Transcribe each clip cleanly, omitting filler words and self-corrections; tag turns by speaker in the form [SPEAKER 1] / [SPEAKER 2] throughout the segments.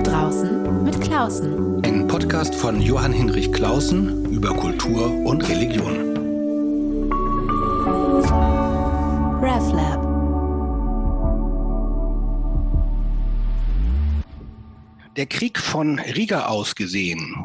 [SPEAKER 1] draußen mit Klausen.
[SPEAKER 2] Ein Podcast von Johann Hinrich Clausen über Kultur und Religion.
[SPEAKER 1] RefLab.
[SPEAKER 2] Der Krieg von Riga aus gesehen,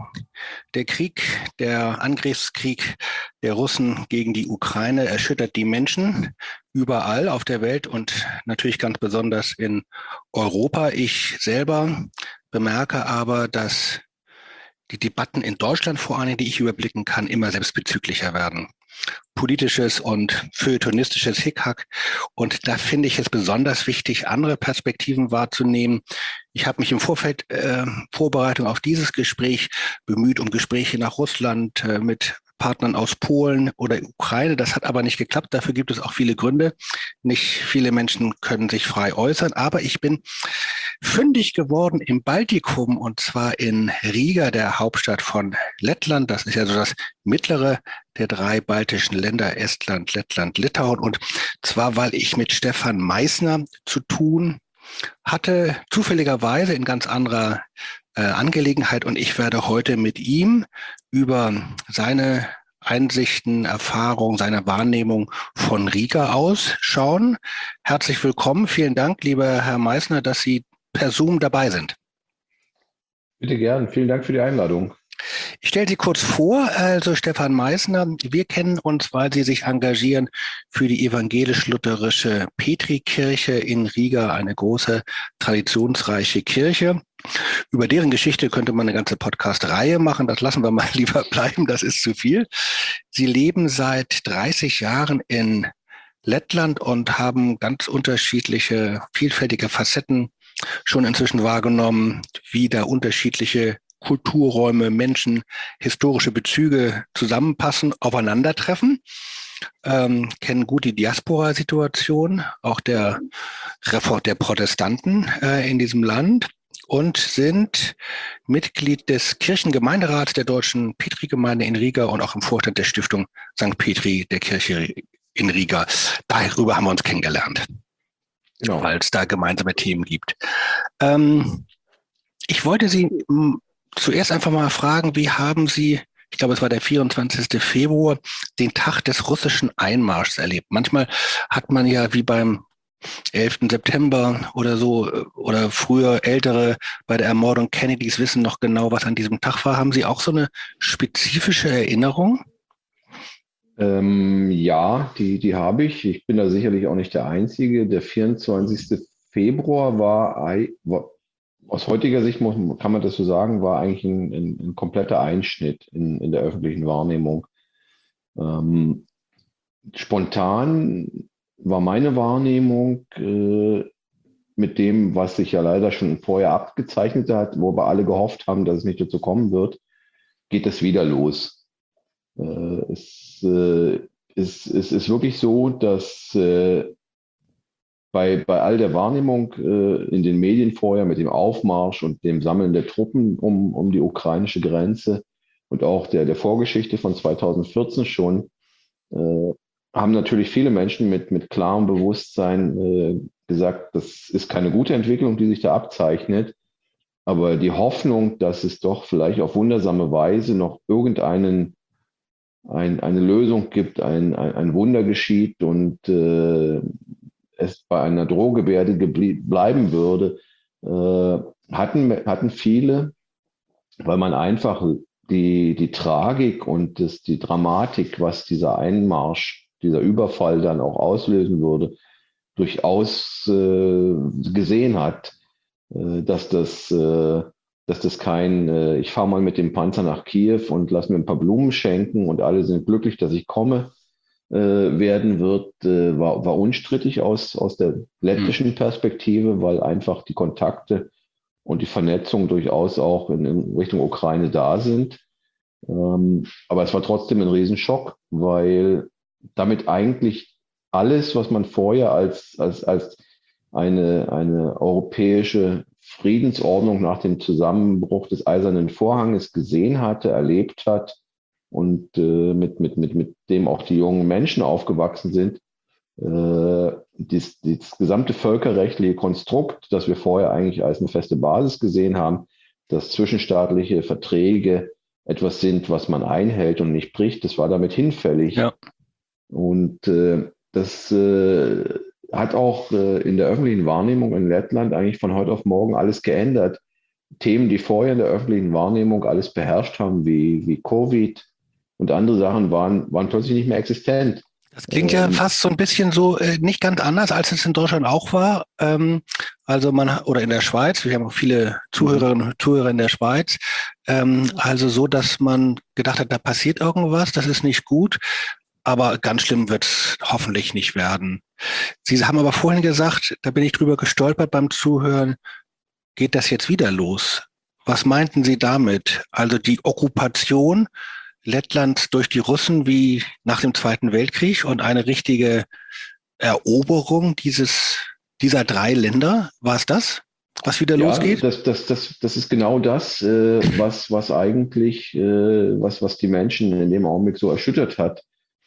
[SPEAKER 2] der Angriffskrieg der Russen gegen die Ukraine erschüttert die Menschen überall auf der Welt und natürlich ganz besonders in Europa. Ich selber bemerke aber, dass die Debatten in Deutschland vor allem, die ich überblicken kann, immer selbstbezüglicher werden. Politisches und feuilletonistisches Hickhack. Und da finde ich es besonders wichtig, andere Perspektiven wahrzunehmen. Ich habe mich im Vorfeld Vorbereitung auf dieses Gespräch bemüht, um Gespräche nach Russland mit Partnern aus Polen oder Ukraine. Das hat aber nicht geklappt. Dafür gibt es auch viele Gründe. Nicht viele Menschen können sich frei äußern. Aber ich bin fündig geworden im Baltikum, und zwar in Riga, der Hauptstadt von Lettland. Das ist ja so das mittlere der drei baltischen Länder, Estland, Lettland, Litauen. Und zwar, weil ich mit Stefan Meißner zu tun hatte, zufälligerweise in ganz anderer Angelegenheit. Und ich werde heute mit ihm über seine Einsichten, Erfahrungen, seine Wahrnehmung von Riga ausschauen. Herzlich willkommen. Vielen Dank, lieber Herr Meißner, dass Sie per Zoom dabei sind.
[SPEAKER 3] Bitte gern. Vielen Dank für die Einladung.
[SPEAKER 2] Ich stelle Sie kurz vor, also Stefan Meißner. Wir kennen uns, weil Sie sich engagieren für die evangelisch-lutherische Petrikirche in Riga, eine große, traditionsreiche Kirche. Über deren Geschichte könnte man eine ganze Podcast-Reihe machen. Das lassen wir mal lieber bleiben, das ist zu viel. Sie leben seit 30 Jahren in Lettland und haben ganz unterschiedliche, vielfältige Facetten schon inzwischen wahrgenommen, wie da unterschiedliche Kulturräume, Menschen, historische Bezüge zusammenpassen, aufeinandertreffen, kennen gut die Diaspora-Situation, auch der Protestanten in diesem Land und sind Mitglied des Kirchengemeinderats der Deutschen Petri-Gemeinde in Riga und auch im Vorstand der Stiftung St. Petri der Kirche in Riga. Darüber haben wir uns kennengelernt, genau, weil es da gemeinsame Themen gibt. Ich wollte Sie zuerst einfach mal fragen, wie haben Sie, ich glaube, es war der 24. Februar, den Tag des russischen Einmarschs erlebt? Manchmal hat man ja wie beim 11. September oder so, oder früher Ältere bei der Ermordung Kennedys wissen noch genau, was an diesem Tag war. Haben Sie auch so eine spezifische Erinnerung?
[SPEAKER 3] Ja, die habe ich. Ich bin da sicherlich auch nicht der Einzige. Der 24. Februar war aus heutiger Sicht, kann man das so sagen, war eigentlich ein kompletter Einschnitt in der öffentlichen Wahrnehmung. Spontan war meine Wahrnehmung mit dem, was sich ja leider schon vorher abgezeichnet hat, wo wir alle gehofft haben, dass es nicht dazu kommen wird, geht es wieder los. Es ist wirklich so, dass bei all der Wahrnehmung in den Medien vorher mit dem Aufmarsch und dem Sammeln der Truppen um die ukrainische Grenze und auch der Vorgeschichte von 2014 schon, haben natürlich viele Menschen mit klarem Bewusstsein gesagt, das ist keine gute Entwicklung, die sich da abzeichnet. Aber die Hoffnung, dass es doch vielleicht auf wundersame Weise noch eine Lösung gibt, ein Wunder geschieht und es bei einer Drohgebärde bleiben würde, hatten viele, weil man einfach die Tragik und die Dramatik, was dieser Einmarsch, dieser Überfall dann auch auslösen würde, durchaus gesehen hat, dass das kein, ich fahre mal mit dem Panzer nach Kiew und lass mir ein paar Blumen schenken und alle sind glücklich, dass ich komme, werden wird, war unstrittig aus der lettischen Perspektive, weil einfach die Kontakte und die Vernetzung durchaus auch in Richtung Ukraine da sind. Aber es war trotzdem ein Riesenschock, weil damit eigentlich alles, was man vorher als eine europäische Friedensordnung nach dem Zusammenbruch des Eisernen Vorhanges gesehen hatte, erlebt hat und mit dem auch die jungen Menschen aufgewachsen sind, das gesamte völkerrechtliche Konstrukt, das wir vorher eigentlich als eine feste Basis gesehen haben, dass zwischenstaatliche Verträge etwas sind, was man einhält und nicht bricht, das war damit hinfällig.
[SPEAKER 2] Ja.
[SPEAKER 3] Und das hat auch in der öffentlichen Wahrnehmung in Lettland eigentlich von heute auf morgen alles geändert. Themen, die vorher in der öffentlichen Wahrnehmung alles beherrscht haben, wie Covid und andere Sachen, waren plötzlich nicht mehr existent.
[SPEAKER 2] Das klingt ja fast so ein bisschen so, nicht ganz anders, als es in Deutschland auch war. Also oder in der Schweiz, wir haben auch viele Zuhörerinnen und Zuhörer in der Schweiz. Also so, dass man gedacht hat, da passiert irgendwas, das ist nicht gut, aber ganz schlimm wird es hoffentlich nicht werden. Sie haben aber vorhin gesagt, da bin ich drüber gestolpert beim Zuhören, geht das jetzt wieder los? Was meinten Sie damit? Also die Okkupation Lettlands durch die Russen wie nach dem Zweiten Weltkrieg und eine richtige Eroberung dieser 3 Länder, war es das, was wieder losgeht?
[SPEAKER 3] Das ist genau das, was eigentlich, was die Menschen in dem Augenblick so erschüttert hat.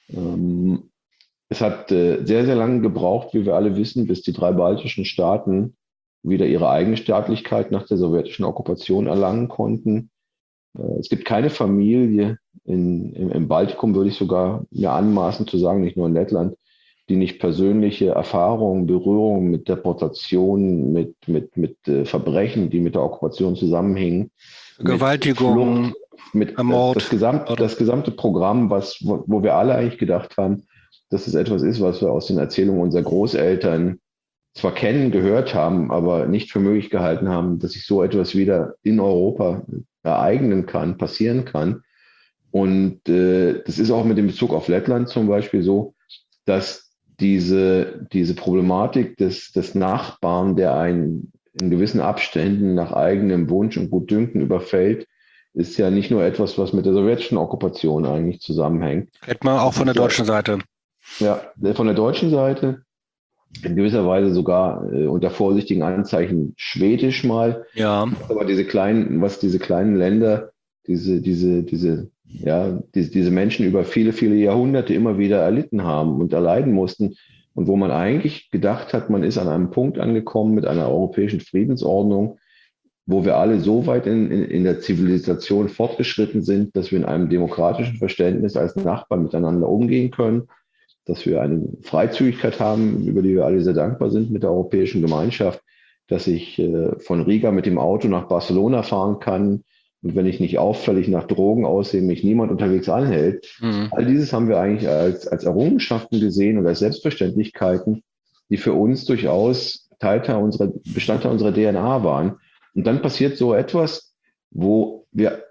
[SPEAKER 3] Es hat sehr, sehr lange gebraucht, wie wir alle wissen, bis die 3 baltischen Staaten wieder ihre Eigenstaatlichkeit nach der sowjetischen Okkupation erlangen konnten. Es gibt keine Familie im Baltikum, würde ich sogar mir anmaßen zu sagen, nicht nur in Lettland, die nicht persönliche Erfahrungen, Berührungen mit Deportationen, mit Verbrechen, die mit der Okkupation zusammenhängen,
[SPEAKER 2] Vergewaltigung,
[SPEAKER 3] mit Mord, das gesamte Programm, wo wir alle eigentlich gedacht haben, dass es etwas ist, was wir aus den Erzählungen unserer Großeltern zwar kennen, gehört haben, aber nicht für möglich gehalten haben, dass sich so etwas wieder in Europa ereignen kann, passieren kann. Und das ist auch mit dem Bezug auf Lettland zum Beispiel so, dass diese Problematik des Nachbarn, der einen in gewissen Abständen nach eigenem Wunsch und Gutdünken überfällt, ist ja nicht nur etwas, was mit der sowjetischen Okkupation eigentlich zusammenhängt.
[SPEAKER 2] Kennt man auch von der deutschen Seite.
[SPEAKER 3] Ja, von der deutschen Seite, in gewisser Weise sogar unter vorsichtigen Anzeichen schwedisch mal.
[SPEAKER 2] Ja.
[SPEAKER 3] Aber diese kleinen Länder, diese Menschen über viele, viele Jahrhunderte immer wieder erlitten haben und erleiden mussten und wo man eigentlich gedacht hat, man ist an einem Punkt angekommen mit einer europäischen Friedensordnung, wo wir alle so weit in der Zivilisation fortgeschritten sind, dass wir in einem demokratischen Verständnis als Nachbarn miteinander umgehen können, dass wir eine Freizügigkeit haben, über die wir alle sehr dankbar sind mit der europäischen Gemeinschaft, dass ich von Riga mit dem Auto nach Barcelona fahren kann und wenn ich nicht auffällig nach Drogen aussehe, mich niemand unterwegs anhält. All dieses haben wir eigentlich als Errungenschaften gesehen und als Selbstverständlichkeiten, die für uns durchaus Bestandteil unserer DNA waren. Und dann passiert so etwas, wo wir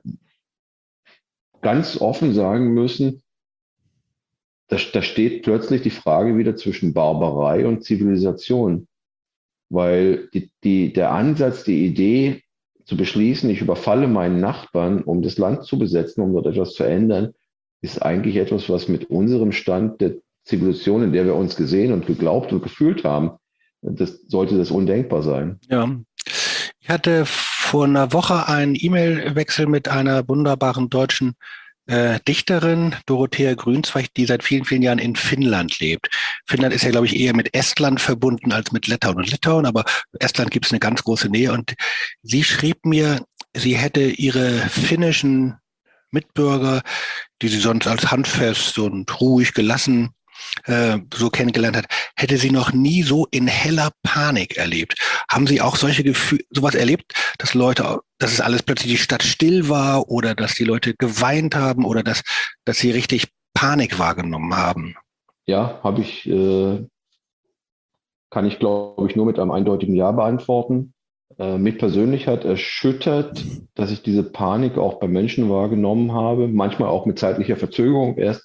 [SPEAKER 3] ganz offen sagen müssen, da steht plötzlich die Frage wieder zwischen Barbarei und Zivilisation. Weil der Ansatz, die Idee zu beschließen, ich überfalle meinen Nachbarn, um das Land zu besetzen, um dort etwas zu ändern, ist eigentlich etwas, was mit unserem Stand der Zivilisation, in der wir uns gesehen und geglaubt und gefühlt haben, sollte das undenkbar sein.
[SPEAKER 2] Ja. Ich hatte vor einer Woche einen E-Mail-Wechsel mit einer wunderbaren deutschen Dichterin, Dorothea Grünzweig, die seit vielen, vielen Jahren in Finnland lebt. Finnland ist ja, glaube ich, eher mit Estland verbunden als mit Lettland und Litauen, aber Estland gibt es eine ganz große Nähe. Und sie schrieb mir, sie hätte ihre finnischen Mitbürger, die sie sonst als handfest und ruhig gelassen so kennengelernt hat, hätte sie noch nie so in heller Panik erlebt. Haben Sie auch solche Gefühle, sowas erlebt, dass es alles plötzlich die Stadt still war oder dass die Leute geweint haben oder dass sie richtig Panik wahrgenommen haben?
[SPEAKER 3] Ja, kann ich, glaube ich, nur mit einem eindeutigen Ja beantworten. Mich persönlich hat erschüttert, dass ich diese Panik auch bei Menschen wahrgenommen habe, manchmal auch mit zeitlicher Verzögerung erst,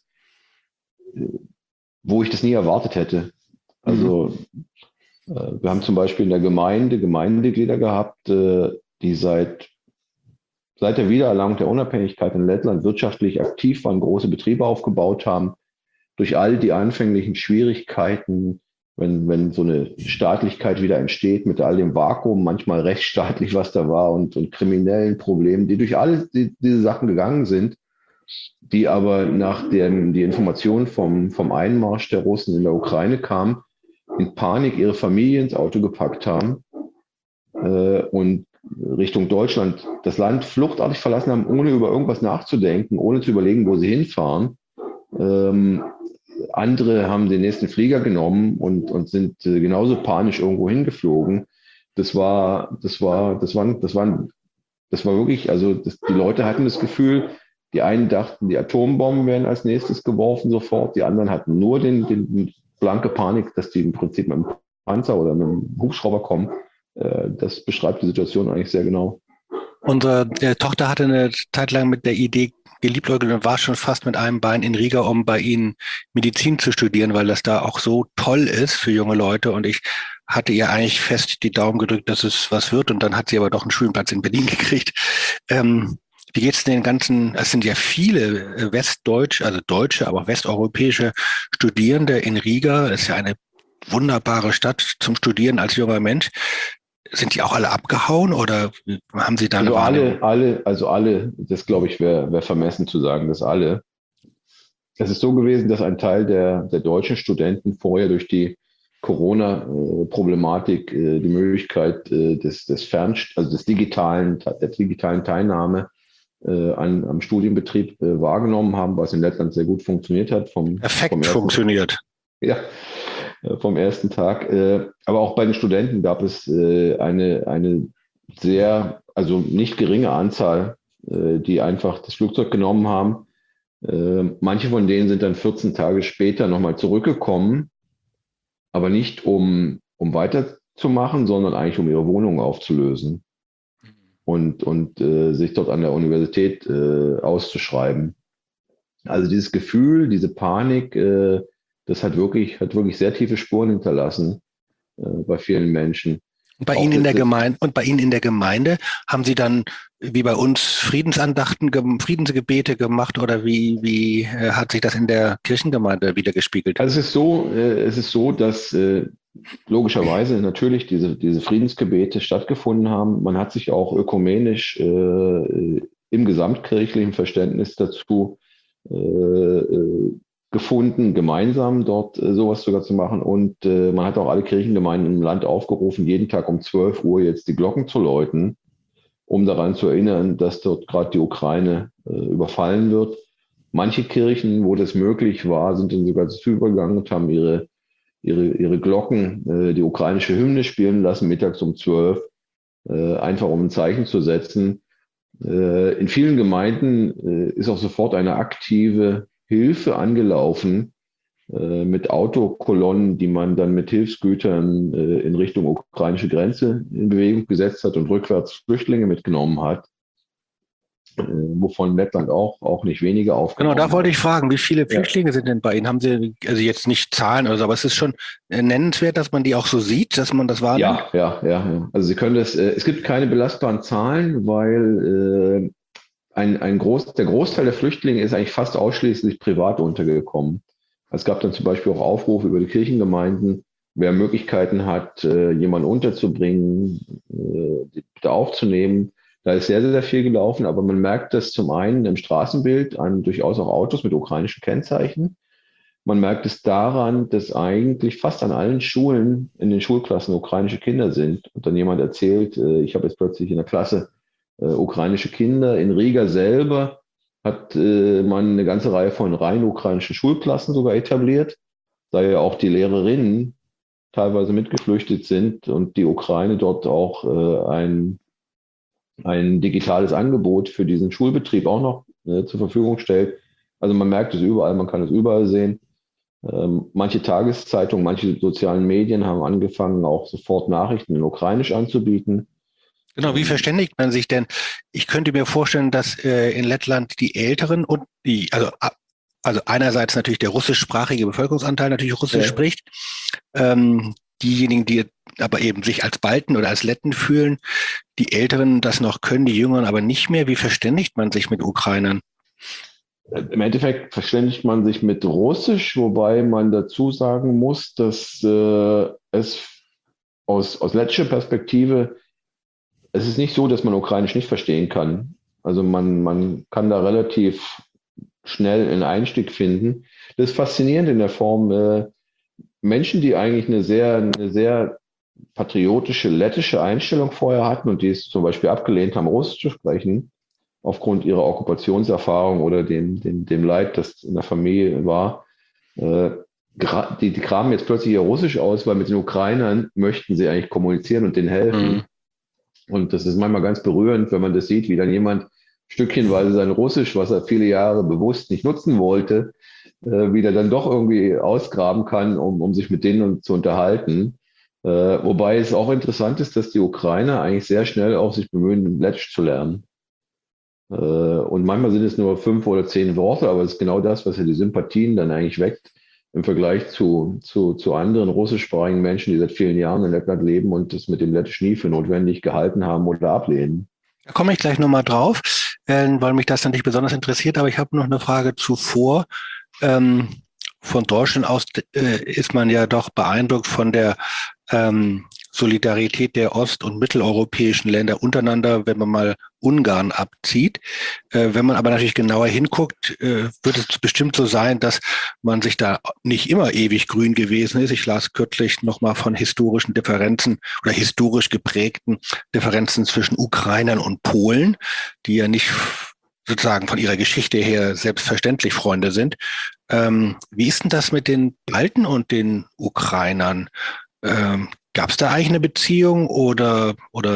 [SPEAKER 3] wo ich das nie erwartet hätte. Also wir haben zum Beispiel in der Gemeindeglieder gehabt, die seit der Wiedererlangung der Unabhängigkeit in Lettland wirtschaftlich aktiv waren, große Betriebe aufgebaut haben. Durch all die anfänglichen Schwierigkeiten, wenn so eine Staatlichkeit wieder entsteht, mit all dem Vakuum, manchmal rechtsstaatlich, was da war und kriminellen Problemen, die durch alle diese Sachen gegangen sind die aber nachdem die Information vom Einmarsch der Russen in der Ukraine kam, in Panik ihre Familie ins Auto gepackt haben und Richtung Deutschland das Land fluchtartig verlassen haben, ohne über irgendwas nachzudenken, ohne zu überlegen, wo sie hinfahren. Andere haben den nächsten Flieger genommen und sind genauso panisch irgendwo hingeflogen. Das war wirklich, also die Leute hatten das Gefühl, die einen dachten, die Atombomben werden als nächstes geworfen sofort, die anderen hatten nur den blanke Panik, dass die im Prinzip mit dem Panzer oder mit dem Hubschrauber kommen. Das beschreibt die Situation eigentlich sehr genau.
[SPEAKER 2] Unsere Tochter hatte eine Zeit lang mit der Idee geliebäugelt und war schon fast mit einem Bein in Riga, um bei Ihnen Medizin zu studieren, weil das da auch so toll ist für junge Leute. Und ich hatte ihr eigentlich fest die Daumen gedrückt, dass es was wird. Und dann hat sie aber doch einen Studienplatz in Berlin gekriegt. Wie geht es den ganzen, es sind ja viele westdeutsche, also deutsche, aber auch westeuropäische Studierende in Riga. Das ist ja eine wunderbare Stadt zum Studieren als junger Mensch. Sind die auch alle abgehauen oder haben Sie da eine
[SPEAKER 3] Wahrnehmung? Alle, das glaube ich wäre vermessen zu sagen, dass alle. Es ist so gewesen, dass ein Teil der deutschen Studenten vorher durch die Corona-Problematik die Möglichkeit der digitalen Teilnahme am Studienbetrieb wahrgenommen haben, was in Lettland sehr gut funktioniert hat.
[SPEAKER 2] Funktioniert.
[SPEAKER 3] Ja, vom ersten Tag. Aber auch bei den Studenten gab es eine sehr, also nicht geringe Anzahl, die einfach das Flugzeug genommen haben. Manche von denen sind dann 14 Tage später nochmal zurückgekommen, aber nicht um weiterzumachen, sondern eigentlich um ihre Wohnung aufzulösen und sich dort an der Universität auszuschreiben. Also dieses Gefühl, diese Panik, das hat wirklich sehr tiefe Spuren hinterlassen bei vielen Menschen.
[SPEAKER 2] Und bei Ihnen in der Gemeinde haben Sie dann wie bei uns Friedensgebete gemacht oder wie hat sich das in der Kirchengemeinde wiedergespiegelt?
[SPEAKER 3] Also es ist so, dass logischerweise natürlich diese Friedensgebete stattgefunden haben. Man hat sich auch ökumenisch im gesamtkirchlichen Verständnis dazu gefunden, gemeinsam dort sowas sogar zu machen. Und man hat auch alle Kirchengemeinden im Land aufgerufen, jeden Tag um 12 Uhr jetzt die Glocken zu läuten, um daran zu erinnern, dass dort gerade die Ukraine überfallen wird. Manche Kirchen, wo das möglich war, sind dann sogar dazu übergegangen und haben ihre Glocken, die ukrainische Hymne spielen lassen, mittags um 12, einfach um ein Zeichen zu setzen. In vielen Gemeinden ist auch sofort eine aktive Hilfe angelaufen mit Autokolonnen, die man dann mit Hilfsgütern in Richtung ukrainische Grenze in Bewegung gesetzt hat und rückwärts Flüchtlinge mitgenommen hat, wovon Lettland auch nicht wenige aufgenommen hat.
[SPEAKER 2] Genau, da wollte ich fragen, wie viele Flüchtlinge sind denn bei Ihnen? Haben Sie also jetzt nicht Zahlen oder so, aber es ist schon nennenswert, dass man die auch so sieht, dass man das wahrnimmt?
[SPEAKER 3] Ja. Also Sie können das, es gibt keine belastbaren Zahlen, weil der Großteil der Flüchtlinge ist eigentlich fast ausschließlich privat untergekommen. Es gab dann zum Beispiel auch Aufrufe über die Kirchengemeinden, wer Möglichkeiten hat, jemanden unterzubringen, bitte aufzunehmen. Da ist sehr, sehr viel gelaufen, aber man merkt das zum einen im Straßenbild an durchaus auch Autos mit ukrainischen Kennzeichen. Man merkt es daran, dass eigentlich fast an allen Schulen in den Schulklassen ukrainische Kinder sind. Und dann jemand erzählt, ich habe jetzt plötzlich in der Klasse ukrainische Kinder. In Riga selber hat man eine ganze Reihe von rein ukrainischen Schulklassen sogar etabliert, da ja auch die Lehrerinnen teilweise mitgeflüchtet sind und die Ukraine dort auch ein digitales Angebot für diesen Schulbetrieb auch noch zur Verfügung stellt. Also man merkt es überall, man kann es überall sehen. Manche Tageszeitungen, manche sozialen Medien haben angefangen, auch sofort Nachrichten in Ukrainisch anzubieten.
[SPEAKER 2] Genau, wie verständigt man sich denn? Ich könnte mir vorstellen, dass in Lettland die Älteren und also einerseits natürlich der russischsprachige Bevölkerungsanteil natürlich Russisch spricht, diejenigen, die aber eben sich als Balten oder als Letten fühlen, die Älteren das noch können, die Jüngeren aber nicht mehr. Wie verständigt man sich mit Ukrainern?
[SPEAKER 3] Im Endeffekt verständigt man sich mit Russisch, wobei man dazu sagen muss, dass es aus lettischer Perspektive, es ist nicht so, dass man Ukrainisch nicht verstehen kann. Also man kann da relativ schnell einen Einstieg finden. Das ist faszinierend in der Form, Menschen, die eigentlich eine sehr patriotische lettische Einstellung vorher hatten und die es zum Beispiel abgelehnt haben, Russisch zu sprechen, aufgrund ihrer Okkupationserfahrung oder dem Leid, das in der Familie war, die graben jetzt plötzlich ihr Russisch aus, weil mit den Ukrainern möchten sie eigentlich kommunizieren und denen helfen.
[SPEAKER 2] Mhm.
[SPEAKER 3] Und das ist manchmal ganz berührend, wenn man das sieht, wie dann jemand stückchenweise sein Russisch, was er viele Jahre bewusst nicht nutzen wollte, wieder dann doch irgendwie ausgraben kann, um sich mit denen zu unterhalten. Wobei es auch interessant ist, dass die Ukrainer eigentlich sehr schnell auch sich bemühen, Lettisch zu lernen. Und manchmal sind es nur 5 oder 10 Worte, aber es ist genau das, was ja die Sympathien dann eigentlich weckt im Vergleich zu anderen russischsprachigen Menschen, die seit vielen Jahren in Lettland leben und das mit dem Lettisch nie für notwendig gehalten haben oder ablehnen.
[SPEAKER 2] Da komme ich gleich nochmal drauf, weil mich das natürlich besonders interessiert, aber ich habe noch eine Frage zuvor. Von Deutschland aus ist man ja doch beeindruckt von der Solidarität der ost- und mitteleuropäischen Länder untereinander, wenn man mal Ungarn abzieht. Wenn man aber natürlich genauer hinguckt, wird es bestimmt so sein, dass man sich da nicht immer ewig grün gewesen ist. Ich las kürzlich nochmal von historischen Differenzen oder historisch geprägten Differenzen zwischen Ukrainern und Polen, die ja nicht sozusagen von ihrer Geschichte her selbstverständlich Freunde sind. Wie ist denn das mit den Balten und den Ukrainern? Gab es da eigentlich eine Beziehung oder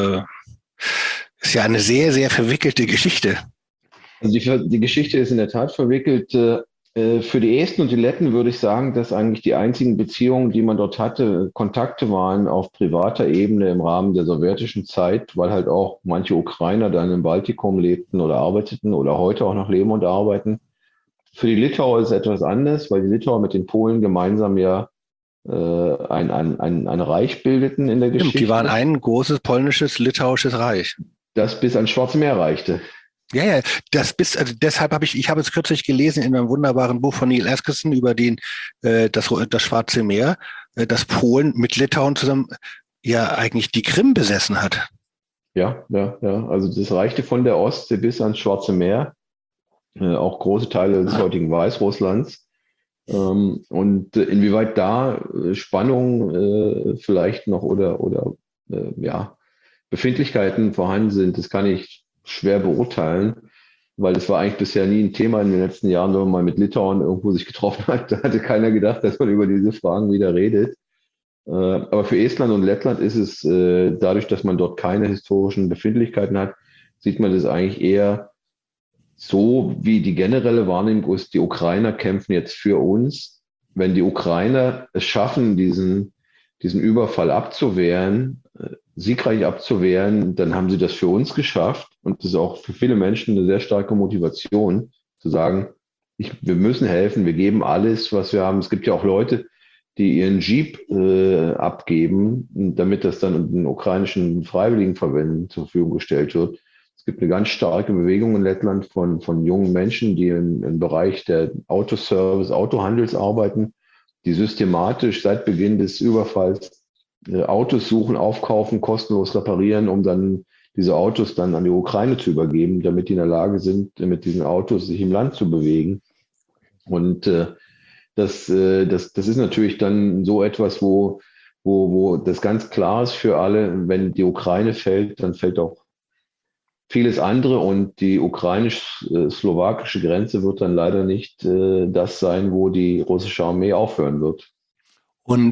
[SPEAKER 2] ist ja eine sehr, sehr verwickelte Geschichte?
[SPEAKER 3] Also die Geschichte ist in der Tat verwickelt. Für die Esten und die Letten würde ich sagen, dass eigentlich die einzigen Beziehungen, die man dort hatte, Kontakte waren auf privater Ebene im Rahmen der sowjetischen Zeit, weil halt auch manche Ukrainer dann im Baltikum lebten oder arbeiteten oder heute auch noch leben und arbeiten. Für die Litauer ist es etwas anders, weil die Litauer mit den Polen gemeinsam ja ein Reich bildeten in der Geschichte.
[SPEAKER 2] Die waren ein großes polnisches, litauisches Reich.
[SPEAKER 3] Das bis ans Schwarze Meer reichte.
[SPEAKER 2] Ja, also deshalb habe ich habe es kürzlich gelesen in einem wunderbaren Buch von Neil Askerson über das Schwarze Meer, dass Polen mit Litauen zusammen ja eigentlich die Krim besessen hat.
[SPEAKER 3] Ja. Also das reichte von der Ostsee bis ans Schwarze Meer, auch große Teile des heutigen Weißrusslands. Und inwieweit da Spannungen vielleicht noch oder Befindlichkeiten vorhanden sind, das kann ich schwer beurteilen, weil das war eigentlich bisher nie ein Thema in den letzten Jahren, wenn man mal mit Litauen irgendwo sich getroffen hat. Da hatte keiner gedacht, dass man über diese Fragen wieder redet. Aber für Estland und Lettland ist es, dadurch, dass man dort keine historischen Befindlichkeiten hat, sieht man das eigentlich eher so, wie die generelle Wahrnehmung ist, die Ukrainer kämpfen jetzt für uns. Wenn die Ukrainer es schaffen, diesen Überfall abzuwehren, siegreich abzuwehren, dann haben sie das für uns geschafft. Und das ist auch für viele Menschen eine sehr starke Motivation, zu sagen, wir müssen helfen, wir geben alles, was wir haben. Es gibt ja auch Leute, die ihren Jeep abgeben, damit das dann den ukrainischen Freiwilligenverbänden zur Verfügung gestellt wird. Es gibt eine ganz starke Bewegung in Lettland von jungen Menschen, die im Bereich der Autoservice, Autohandels arbeiten, die systematisch seit Beginn des Überfalls Autos suchen, aufkaufen, kostenlos reparieren, um dann diese Autos dann an die Ukraine zu übergeben, damit die in der Lage sind, mit diesen Autos sich im Land zu bewegen. Und das ist natürlich dann so etwas, wo das ganz klar ist für alle, wenn die Ukraine fällt, dann fällt auch vieles andere und die ukrainisch-slowakische Grenze wird dann leider nicht das sein, wo die russische Armee aufhören wird.
[SPEAKER 2] Und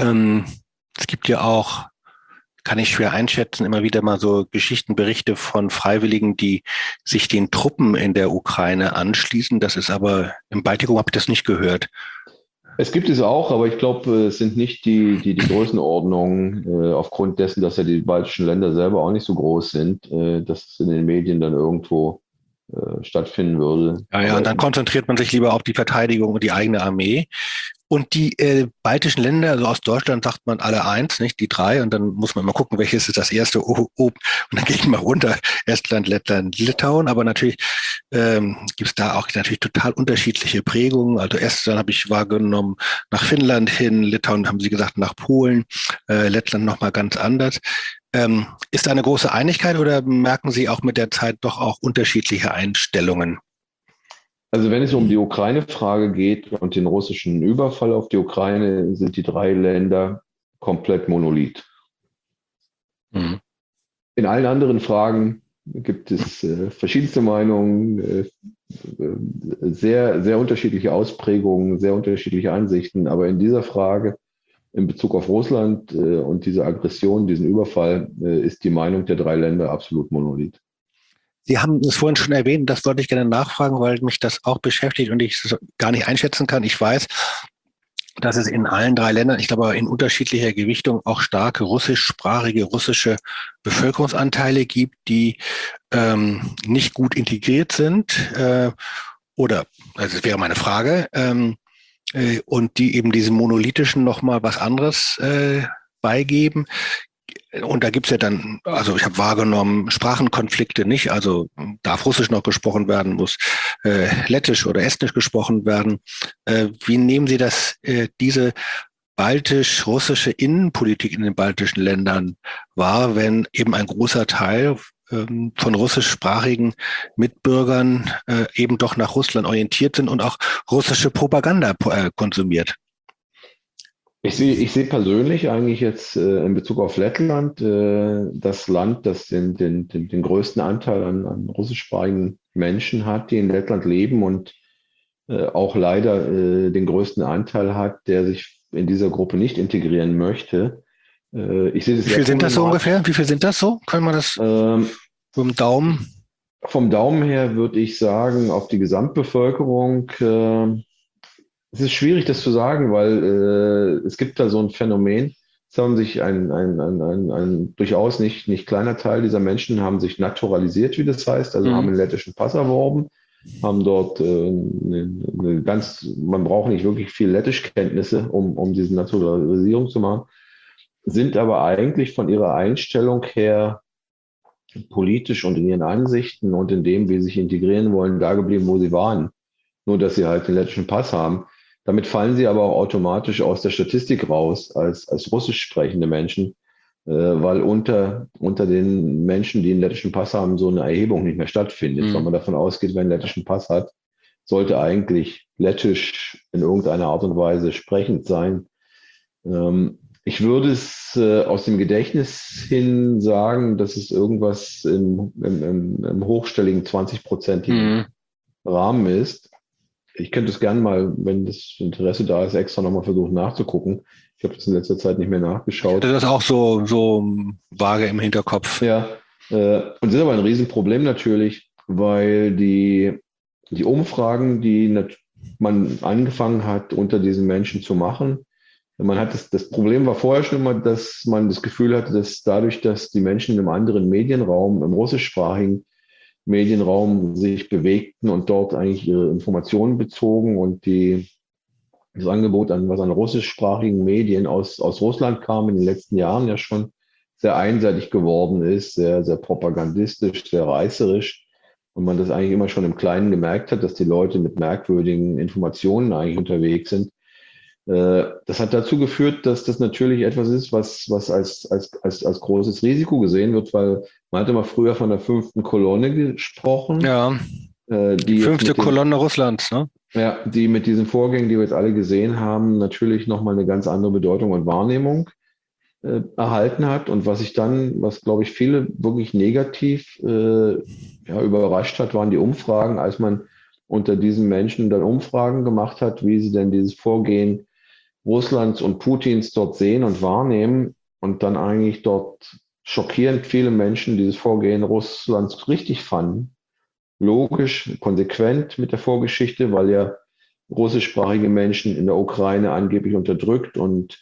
[SPEAKER 2] es gibt ja auch, kann ich schwer einschätzen, immer wieder mal so Geschichtenberichte von Freiwilligen, die sich den Truppen in der Ukraine anschließen. Das ist aber im Baltikum, habe ich das nicht gehört.
[SPEAKER 3] Es gibt es auch, aber ich glaube, es sind nicht die Größenordnungen aufgrund dessen, dass ja die baltischen Länder selber auch nicht so groß sind, dass es in den Medien dann irgendwo stattfinden würde.
[SPEAKER 2] Ja, und dann konzentriert man sich lieber auf die Verteidigung und die eigene Armee. Und die baltischen Länder, also aus Deutschland sagt man alle eins, nicht die 3, und dann muss man mal gucken, welches ist das erste oben. Und dann geht man runter, Estland, Lettland, Litauen. Aber natürlich gibt es da auch natürlich total unterschiedliche Prägungen. Also Estland habe ich wahrgenommen nach Finnland hin, Litauen haben Sie gesagt nach Polen, Lettland nochmal ganz anders. Ist da eine große Einigkeit oder merken Sie auch mit der Zeit doch auch unterschiedliche Einstellungen?
[SPEAKER 3] Also wenn es um die Ukraine-Frage geht und den russischen Überfall auf die Ukraine, sind die 3 Länder komplett Monolith.
[SPEAKER 2] Mhm.
[SPEAKER 3] In allen anderen Fragen gibt es verschiedenste Meinungen, sehr, sehr unterschiedliche Ausprägungen, sehr unterschiedliche Ansichten. Aber in dieser Frage in Bezug auf Russland und diese Aggression, diesen Überfall, ist die Meinung der 3 Länder absolut Monolith.
[SPEAKER 2] Sie haben es vorhin schon erwähnt, das wollte ich gerne nachfragen, weil mich das auch beschäftigt und ich es gar nicht einschätzen kann. Ich weiß, dass es in allen 3 Ländern, ich glaube in unterschiedlicher Gewichtung, auch starke russischsprachige, russische Bevölkerungsanteile gibt, die nicht gut integriert sind oder, also das wäre meine Frage, und die eben diesem monolithischen nochmal was anderes beigeben. Und da gibt's ja dann, also ich habe wahrgenommen, Sprachenkonflikte nicht, also darf Russisch noch gesprochen werden, muss Lettisch oder Estnisch gesprochen werden. Wie nehmen Sie das, diese baltisch-russische Innenpolitik in den baltischen Ländern wahr, wenn eben ein großer Teil von russischsprachigen Mitbürgern eben doch nach Russland orientiert sind und auch russische Propaganda konsumiert?
[SPEAKER 3] Ich sehe persönlich eigentlich jetzt in Bezug auf Lettland das Land, das den größten Anteil an russischsprachigen Menschen hat, die in Lettland leben und auch leider den größten Anteil hat, der sich in dieser Gruppe nicht integrieren möchte. Ich sehe das
[SPEAKER 2] Wie viel sind das so ungefähr? Wie viel sind das so? Können wir das mit dem Daumen?
[SPEAKER 3] Vom Daumen her würde ich sagen, auf die Gesamtbevölkerung, es ist schwierig, das zu sagen, weil es gibt da so ein Phänomen. Es haben sich ein durchaus nicht kleiner Teil dieser Menschen haben sich naturalisiert, wie das heißt, also haben einen lettischen Pass erworben, haben dort man braucht nicht wirklich viel Lettischkenntnisse, um diese Naturalisierung zu machen, sind aber eigentlich von ihrer Einstellung her politisch und in ihren Ansichten und in dem, wie sie sich integrieren wollen, da geblieben, wo sie waren. Nur, dass sie halt den lettischen Pass haben. Damit fallen sie aber auch automatisch aus der Statistik raus als russisch sprechende Menschen, weil unter den Menschen, die einen lettischen Pass haben, so eine Erhebung nicht mehr stattfindet. Weil man davon ausgeht, wer einen lettischen Pass hat, sollte eigentlich lettisch in irgendeiner Art und Weise sprechend sein. Ich würde es aus dem Gedächtnis hin sagen, dass es irgendwas im hochstelligen 20-prozentigen Rahmen ist. Ich könnte es gern mal, wenn das Interesse da ist, extra nochmal versuchen nachzugucken. Ich habe das in letzter Zeit nicht mehr nachgeschaut.
[SPEAKER 2] Das ist auch so vage im Hinterkopf.
[SPEAKER 3] Ja, und das ist aber ein Riesenproblem natürlich, weil die Umfragen, die man angefangen hat, unter diesen Menschen zu machen, man hat das Problem war vorher schon immer, dass man das Gefühl hatte, dass dadurch, dass die Menschen in einem anderen Medienraum, im russischsprachigen Medienraum sich bewegten und dort eigentlich ihre Informationen bezogen und das Angebot was an russischsprachigen Medien aus Russland kam in den letzten Jahren ja schon sehr einseitig geworden ist, sehr, sehr propagandistisch, sehr reißerisch. Und man das eigentlich immer schon im Kleinen gemerkt hat, dass die Leute mit merkwürdigen Informationen eigentlich unterwegs sind. Das hat dazu geführt, dass das natürlich etwas ist, was als großes Risiko gesehen wird, weil man hat immer früher von der 5. Kolonne gesprochen.
[SPEAKER 2] Ja, die 5. Kolonne Russlands, ne?
[SPEAKER 3] Ja, die mit diesen Vorgängen, die wir jetzt alle gesehen haben, natürlich nochmal eine ganz andere Bedeutung und Wahrnehmung erhalten hat. Und was glaube ich, viele wirklich negativ überrascht hat, waren die Umfragen, als man unter diesen Menschen dann Umfragen gemacht hat, wie sie denn dieses Vorgehen Russlands und Putins dort sehen und wahrnehmen und dann eigentlich dort schockierend viele Menschen dieses Vorgehen Russlands richtig fanden. Logisch, konsequent mit der Vorgeschichte, weil ja russischsprachige Menschen in der Ukraine angeblich unterdrückt und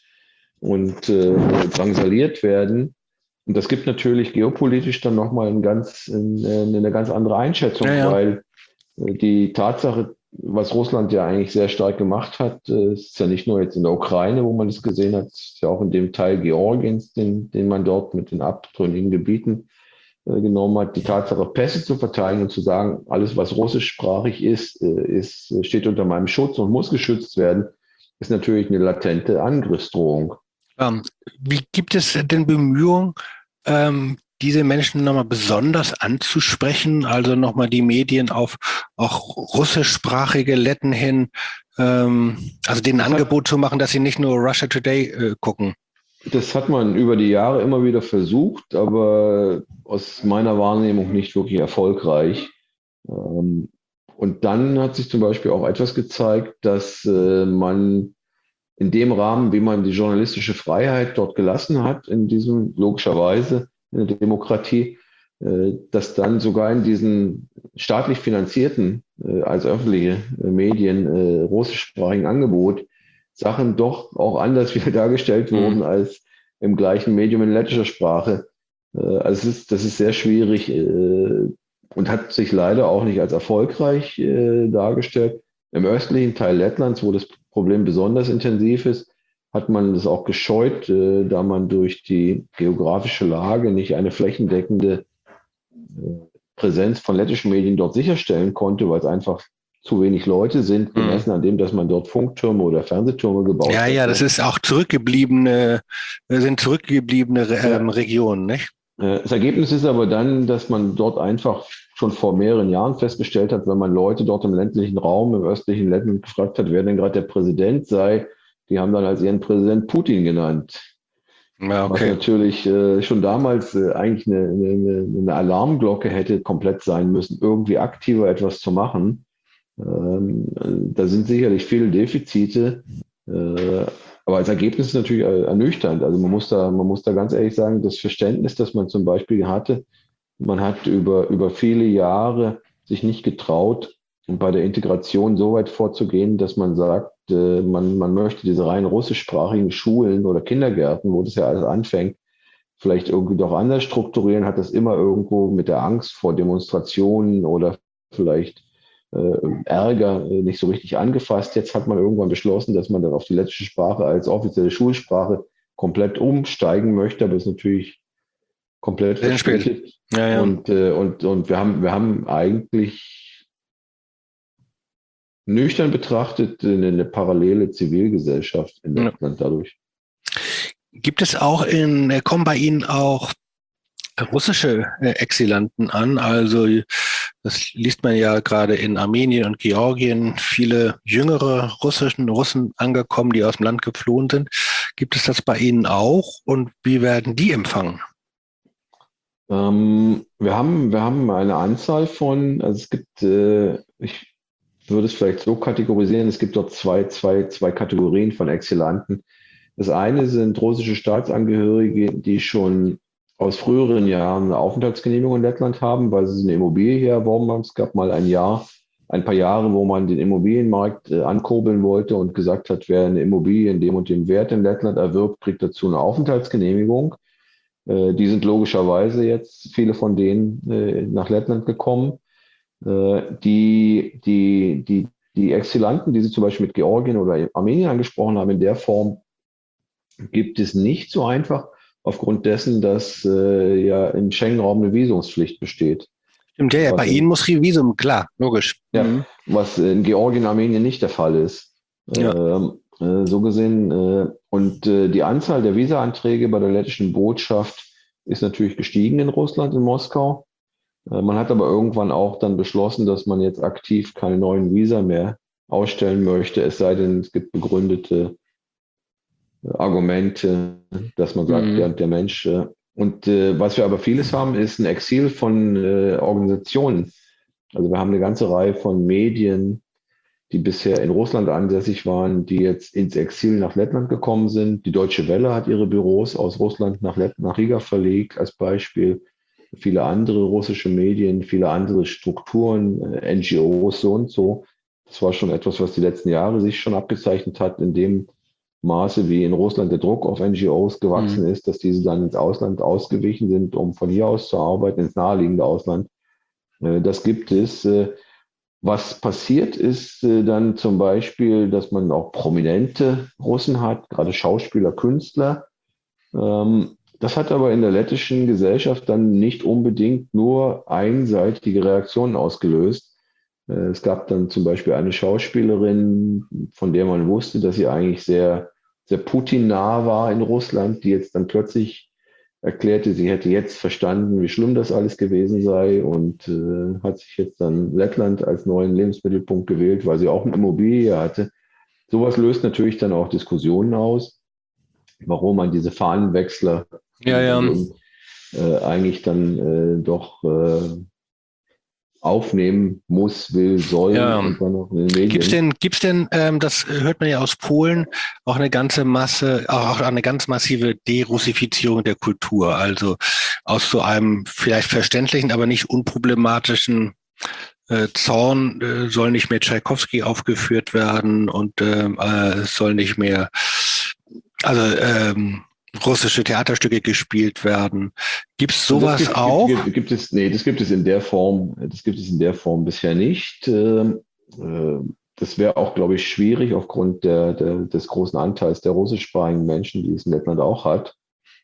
[SPEAKER 3] drangsaliert werden. Und das gibt natürlich geopolitisch dann nochmal eine ganz andere Einschätzung, weil die Tatsache, was Russland ja eigentlich sehr stark gemacht hat, ist ja nicht nur jetzt in der Ukraine, wo man das gesehen hat, ist ja auch in dem Teil Georgiens, den man dort mit den abtrünnigen Gebieten genommen hat, die Tatsache, Pässe zu verteilen und zu sagen, alles, was russischsprachig ist, steht unter meinem Schutz und muss geschützt werden, ist natürlich eine latente Angriffsdrohung.
[SPEAKER 2] Wie gibt es denn Bemühungen, diese Menschen nochmal besonders anzusprechen, also nochmal die Medien auf auch russischsprachige Letten hin, also denen ein Angebot zu machen, dass sie nicht nur Russia Today gucken?
[SPEAKER 3] Das hat man über die Jahre immer wieder versucht, aber aus meiner Wahrnehmung nicht wirklich erfolgreich. Und dann hat sich zum Beispiel auch etwas gezeigt, dass man in dem Rahmen, wie man die journalistische Freiheit dort gelassen hat, in diesem logischerweise in der Demokratie, dass dann sogar in diesen staatlich finanzierten als öffentliche Medien russischsprachigen Angebot Sachen doch auch anders wieder dargestellt wurden als im gleichen Medium in lettischer Sprache. Also das ist sehr schwierig und hat sich leider auch nicht als erfolgreich dargestellt. Im östlichen Teil Lettlands, wo das Problem besonders intensiv ist, hat man das auch gescheut, da man durch die geografische Lage nicht eine flächendeckende Präsenz von lettischen Medien dort sicherstellen konnte, weil es einfach zu wenig Leute sind, gemessen an dem, dass man dort Funktürme oder Fernsehtürme gebaut hat.
[SPEAKER 2] Ja, das ist auch sind zurückgebliebene Regionen, nicht?
[SPEAKER 3] Das Ergebnis ist aber dann, dass man dort einfach schon vor mehreren Jahren festgestellt hat, wenn man Leute dort im ländlichen Raum, im östlichen Lettland gefragt hat, wer denn gerade der Präsident sei, die haben dann als ihren Präsident Putin genannt. Ja, okay. Was natürlich schon damals eigentlich eine Alarmglocke hätte komplett sein müssen, irgendwie aktiver etwas zu machen. Da sind sicherlich viele Defizite, aber als Ergebnis ist natürlich ernüchternd. Also man muss da ganz ehrlich sagen, das Verständnis, das man zum Beispiel hatte, man hat über viele Jahre sich nicht getraut, bei der Integration so weit vorzugehen, dass man sagt, man möchte diese rein russischsprachigen Schulen oder Kindergärten, wo das ja alles anfängt, vielleicht irgendwie doch anders strukturieren, hat das immer irgendwo mit der Angst vor Demonstrationen oder vielleicht Ärger nicht so richtig angefasst. Jetzt hat man irgendwann beschlossen, dass man dann auf die lettische Sprache als offizielle Schulsprache komplett umsteigen möchte, aber es ist natürlich komplett verspätet. Ja. Und wir haben eigentlich nüchtern betrachtet eine parallele Zivilgesellschaft in Lettland dadurch.
[SPEAKER 2] Gibt es auch kommen bei Ihnen auch russische Exilanten an? Also das liest man ja gerade in Armenien und Georgien, viele jüngere Russen angekommen, die aus dem Land geflohen sind. Gibt es das bei Ihnen auch und wie werden die empfangen?
[SPEAKER 3] Wir haben eine Anzahl von, also es gibt, ich würde es vielleicht so kategorisieren, es gibt dort zwei Kategorien von Exilanten. Das eine sind russische Staatsangehörige, die schon aus früheren Jahren eine Aufenthaltsgenehmigung in Lettland haben, weil sie eine Immobilie hier erworben haben. Es gab mal ein paar Jahre, wo man den Immobilienmarkt ankurbeln wollte und gesagt hat, wer eine Immobilie in dem und dem Wert in Lettland erwirbt, kriegt dazu eine Aufenthaltsgenehmigung. Die sind logischerweise jetzt, viele von denen, nach Lettland gekommen. Die Exilanten, die Sie zum Beispiel mit Georgien oder Armenien angesprochen haben, in der Form gibt es nicht so einfach, aufgrund dessen, dass ja im Schengen-Raum eine Visumspflicht besteht.
[SPEAKER 2] Stimmt, ja, bei Ihnen muss Visum, klar, logisch.
[SPEAKER 3] Ja, was in Georgien, Armenien nicht der Fall ist. Ja. So gesehen. Und die Anzahl der Visa-Anträge bei der lettischen Botschaft ist natürlich gestiegen in Russland, in Moskau. Man hat aber irgendwann auch dann beschlossen, dass man jetzt aktiv keine neuen Visa mehr ausstellen möchte, es sei denn, es gibt begründete Argumente, dass man sagt, der Mensch. Und was wir aber vieles haben, ist ein Exil von Organisationen. Also wir haben eine ganze Reihe von Medien, die bisher in Russland ansässig waren, die jetzt ins Exil nach Lettland gekommen sind. Die Deutsche Welle hat ihre Büros aus Russland nach Riga verlegt, als Beispiel. Viele andere russische Medien, viele andere Strukturen, NGOs, so und so. Das war schon etwas, was die letzten Jahre sich schon abgezeichnet hat, in dem Maße, wie in Russland der Druck auf NGOs gewachsen ist, dass diese dann ins Ausland ausgewichen sind, um von hier aus zu arbeiten, ins naheliegende Ausland. Das gibt es. Was passiert ist dann zum Beispiel, dass man auch prominente Russen hat, gerade Schauspieler, Künstler. Das hat aber in der lettischen Gesellschaft dann nicht unbedingt nur einseitige Reaktionen ausgelöst. Es gab dann zum Beispiel eine Schauspielerin, von der man wusste, dass sie eigentlich sehr, sehr Putin-nah war in Russland, die jetzt dann plötzlich erklärte, sie hätte jetzt verstanden, wie schlimm das alles gewesen sei und hat sich jetzt dann Lettland als neuen Lebensmittelpunkt gewählt, weil sie auch eine Immobilie hatte. Sowas löst natürlich dann auch Diskussionen aus, warum man diese Fahnenwechsler
[SPEAKER 2] Ja, ja.
[SPEAKER 3] eigentlich dann doch aufnehmen muss, will, soll
[SPEAKER 2] Ja.
[SPEAKER 3] und dann auch in den Medien.
[SPEAKER 2] Gibt's denn, das hört man ja aus Polen, auch eine ganze Masse, auch eine ganz massive Derussifizierung der Kultur, also aus so einem vielleicht verständlichen, aber nicht unproblematischen Zorn soll nicht mehr Tschaikowski aufgeführt werden und es soll nicht mehr, also russische Theaterstücke gespielt werden. Gibt es sowas auch?
[SPEAKER 3] Das gibt es in der Form, bisher nicht. Das wäre auch, glaube ich, schwierig aufgrund des großen Anteils der russischsprachigen Menschen, die es in Lettland auch hat.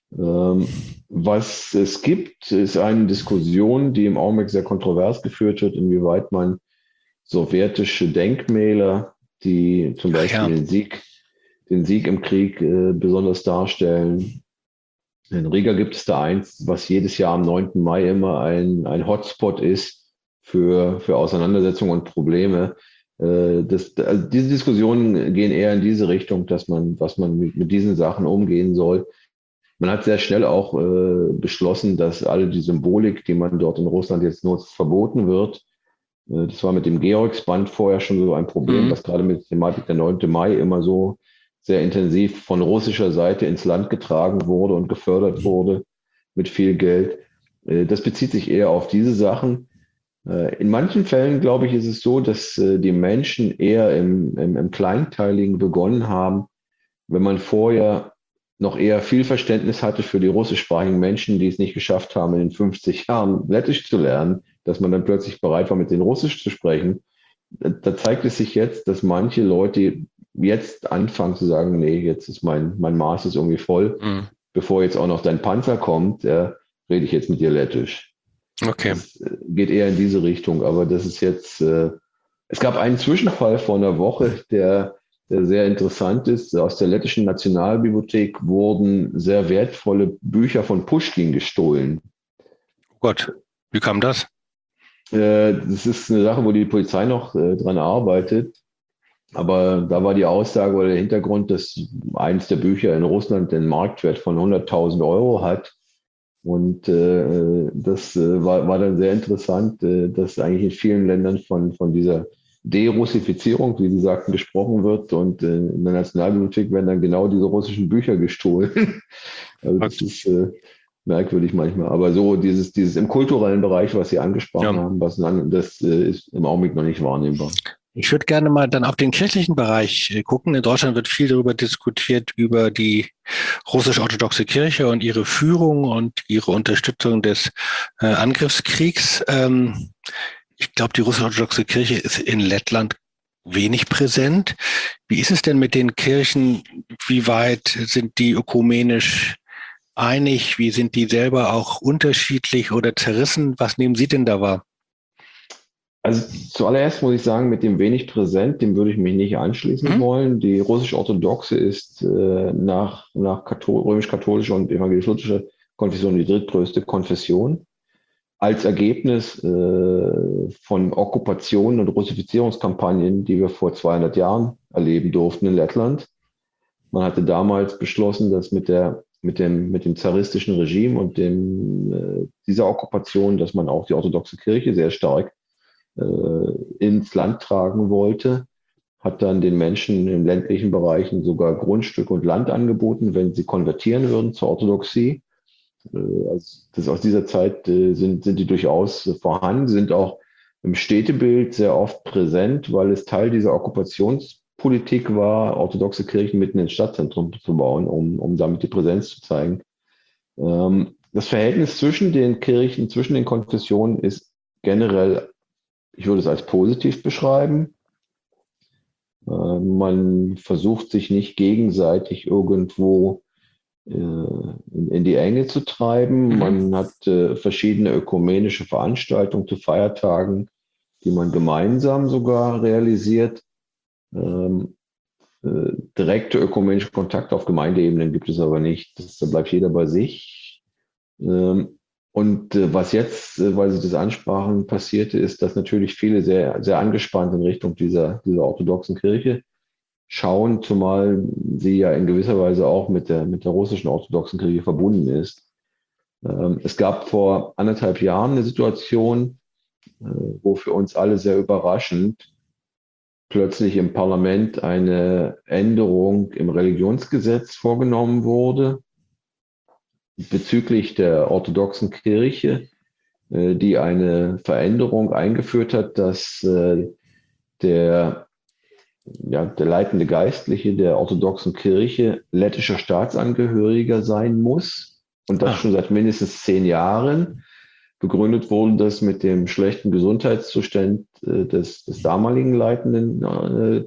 [SPEAKER 3] Was es gibt, ist eine Diskussion, die im Augenblick sehr kontrovers geführt wird, inwieweit man sowjetische Denkmäler, die zum Beispiel den Sieg im Krieg besonders darstellen. In Riga gibt es da eins, was jedes Jahr am 9. Mai immer ein Hotspot ist für Auseinandersetzungen und Probleme. Also diese Diskussionen gehen eher in diese Richtung, was man mit diesen Sachen umgehen soll. Man hat sehr schnell auch beschlossen, dass alle die Symbolik, die man dort in Russland jetzt nutzt, verboten wird. Das war mit dem Georgsband vorher schon so ein Problem, was gerade mit der Thematik der 9. Mai immer so sehr intensiv von russischer Seite ins Land getragen wurde und gefördert wurde mit viel Geld. Das bezieht sich eher auf diese Sachen. In manchen Fällen, glaube ich, ist es so, dass die Menschen eher im Kleinteiligen begonnen haben, wenn man vorher noch eher viel Verständnis hatte für die russischsprachigen Menschen, die es nicht geschafft haben, in den 50 Jahren Lettisch zu lernen, dass man dann plötzlich bereit war, mit denen Russisch zu sprechen. Da zeigt es sich jetzt, dass manche Leute jetzt anfangen zu sagen, nee, jetzt ist mein Maß ist irgendwie voll. Bevor jetzt auch noch dein Panzer kommt, rede ich jetzt mit dir Lettisch.
[SPEAKER 2] Okay.
[SPEAKER 3] Das geht eher in diese Richtung, aber das ist jetzt, es gab einen Zwischenfall vor einer Woche, der sehr interessant ist. Aus der lettischen Nationalbibliothek wurden sehr wertvolle Bücher von Puschkin gestohlen.
[SPEAKER 2] Oh Gott, wie kam das?
[SPEAKER 3] Das ist eine Sache, wo die Polizei noch dran arbeitet. Aber da war die Aussage oder der Hintergrund, dass eines der Bücher in Russland den Marktwert von 100.000 Euro hat. Und das war dann sehr interessant, dass eigentlich in vielen Ländern von dieser Derussifizierung, wie Sie sagten, gesprochen wird. Und in der Nationalbibliothek werden dann genau diese russischen Bücher gestohlen. Also das ist merkwürdig manchmal. Aber so dieses im kulturellen Bereich, was Sie angesprochen haben, das ist im Augenblick noch nicht wahrnehmbar.
[SPEAKER 2] Ich würde gerne mal dann auf den kirchlichen Bereich gucken. In Deutschland wird viel darüber diskutiert, über die russisch-orthodoxe Kirche und ihre Führung und ihre Unterstützung des Angriffskriegs. Ich glaube, die russisch-orthodoxe Kirche ist in Lettland wenig präsent. Wie ist es denn mit den Kirchen? Wie weit sind die ökumenisch einig? Wie sind die selber auch unterschiedlich oder zerrissen? Was nehmen Sie denn da wahr?
[SPEAKER 3] Also zuallererst muss ich sagen, mit dem wenig präsent, dem würde ich mich nicht anschließen wollen. Die russisch-orthodoxe ist nach römisch-katholischer und evangelisch-lutherischer Konfession die drittgrößte Konfession. Als Ergebnis von Okkupationen und Russifizierungskampagnen, die wir vor 200 Jahren erleben durften in Lettland. Man hatte damals beschlossen, dass mit dem zaristischen Regime und dieser Okkupation, dass man auch die orthodoxe Kirche sehr stark ins Land tragen wollte, hat dann den Menschen in ländlichen Bereichen sogar Grundstück und Land angeboten, wenn sie konvertieren würden zur Orthodoxie. Also aus dieser Zeit sind die durchaus vorhanden, sind auch im Städtebild sehr oft präsent, weil es Teil dieser Okkupationspolitik war, orthodoxe Kirchen mitten ins Stadtzentrum zu bauen, um damit die Präsenz zu zeigen. Das Verhältnis zwischen den Kirchen, zwischen den Konfessionen ist generell, ich würde es als positiv beschreiben. Man versucht sich nicht gegenseitig irgendwo in die Enge zu treiben. Man hat verschiedene ökumenische Veranstaltungen zu Feiertagen, die man gemeinsam sogar realisiert. Direkte ökumenische Kontakte auf Gemeindeebenen gibt es aber nicht. Da bleibt jeder bei sich. Was jetzt, weil Sie das ansprachen, passierte, ist, dass natürlich viele sehr, sehr angespannt in Richtung dieser orthodoxen Kirche schauen, zumal sie ja in gewisser Weise auch mit der russischen orthodoxen Kirche verbunden ist. Es gab vor 1,5 Jahren eine Situation, wo für uns alle sehr überraschend plötzlich im Parlament eine Änderung im Religionsgesetz vorgenommen wurde bezüglich der orthodoxen Kirche, die eine Veränderung eingeführt hat, dass der leitende Geistliche der orthodoxen Kirche lettischer Staatsangehöriger sein muss und das schon seit mindestens 10 Jahren. Begründet wurde das mit dem schlechten Gesundheitszustand des damaligen leitenden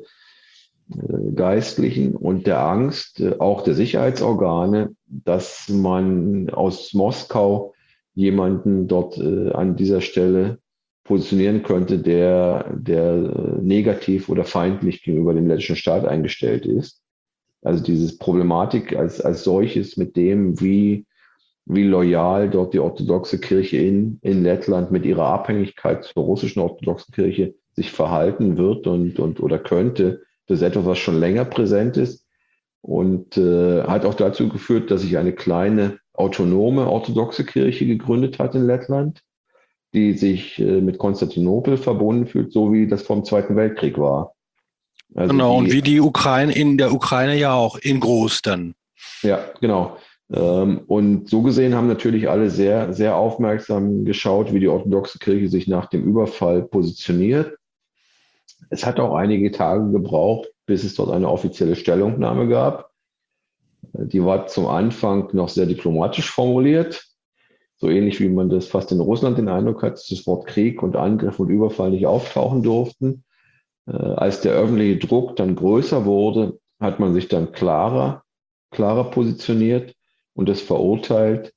[SPEAKER 3] Geistlichen und der Angst auch der Sicherheitsorgane, dass man aus Moskau jemanden dort an dieser Stelle positionieren könnte, der negativ oder feindlich gegenüber dem lettischen Staat eingestellt ist. Also diese Problematik als solches mit dem, wie loyal dort die orthodoxe Kirche in Lettland mit ihrer Abhängigkeit zur russischen orthodoxen Kirche sich verhalten wird oder könnte, das ist etwas, was schon länger präsent ist und hat auch dazu geführt, dass sich eine kleine autonome orthodoxe Kirche gegründet hat in Lettland, die sich mit Konstantinopel verbunden fühlt, so wie das vom Zweiten Weltkrieg war.
[SPEAKER 2] Also genau, und wie die Ukraine in der Ukraine ja auch in groß dann.
[SPEAKER 3] Ja, genau. Und so gesehen haben natürlich alle sehr, sehr aufmerksam geschaut, wie die orthodoxe Kirche sich nach dem Überfall positioniert. Es hat auch einige Tage gebraucht, bis es dort eine offizielle Stellungnahme gab. Die war zum Anfang noch sehr diplomatisch formuliert, so ähnlich wie man das fast in Russland den Eindruck hat, dass das Wort Krieg und Angriff und Überfall nicht auftauchen durften. Als der öffentliche Druck dann größer wurde, hat man sich dann klarer positioniert und das verurteilt.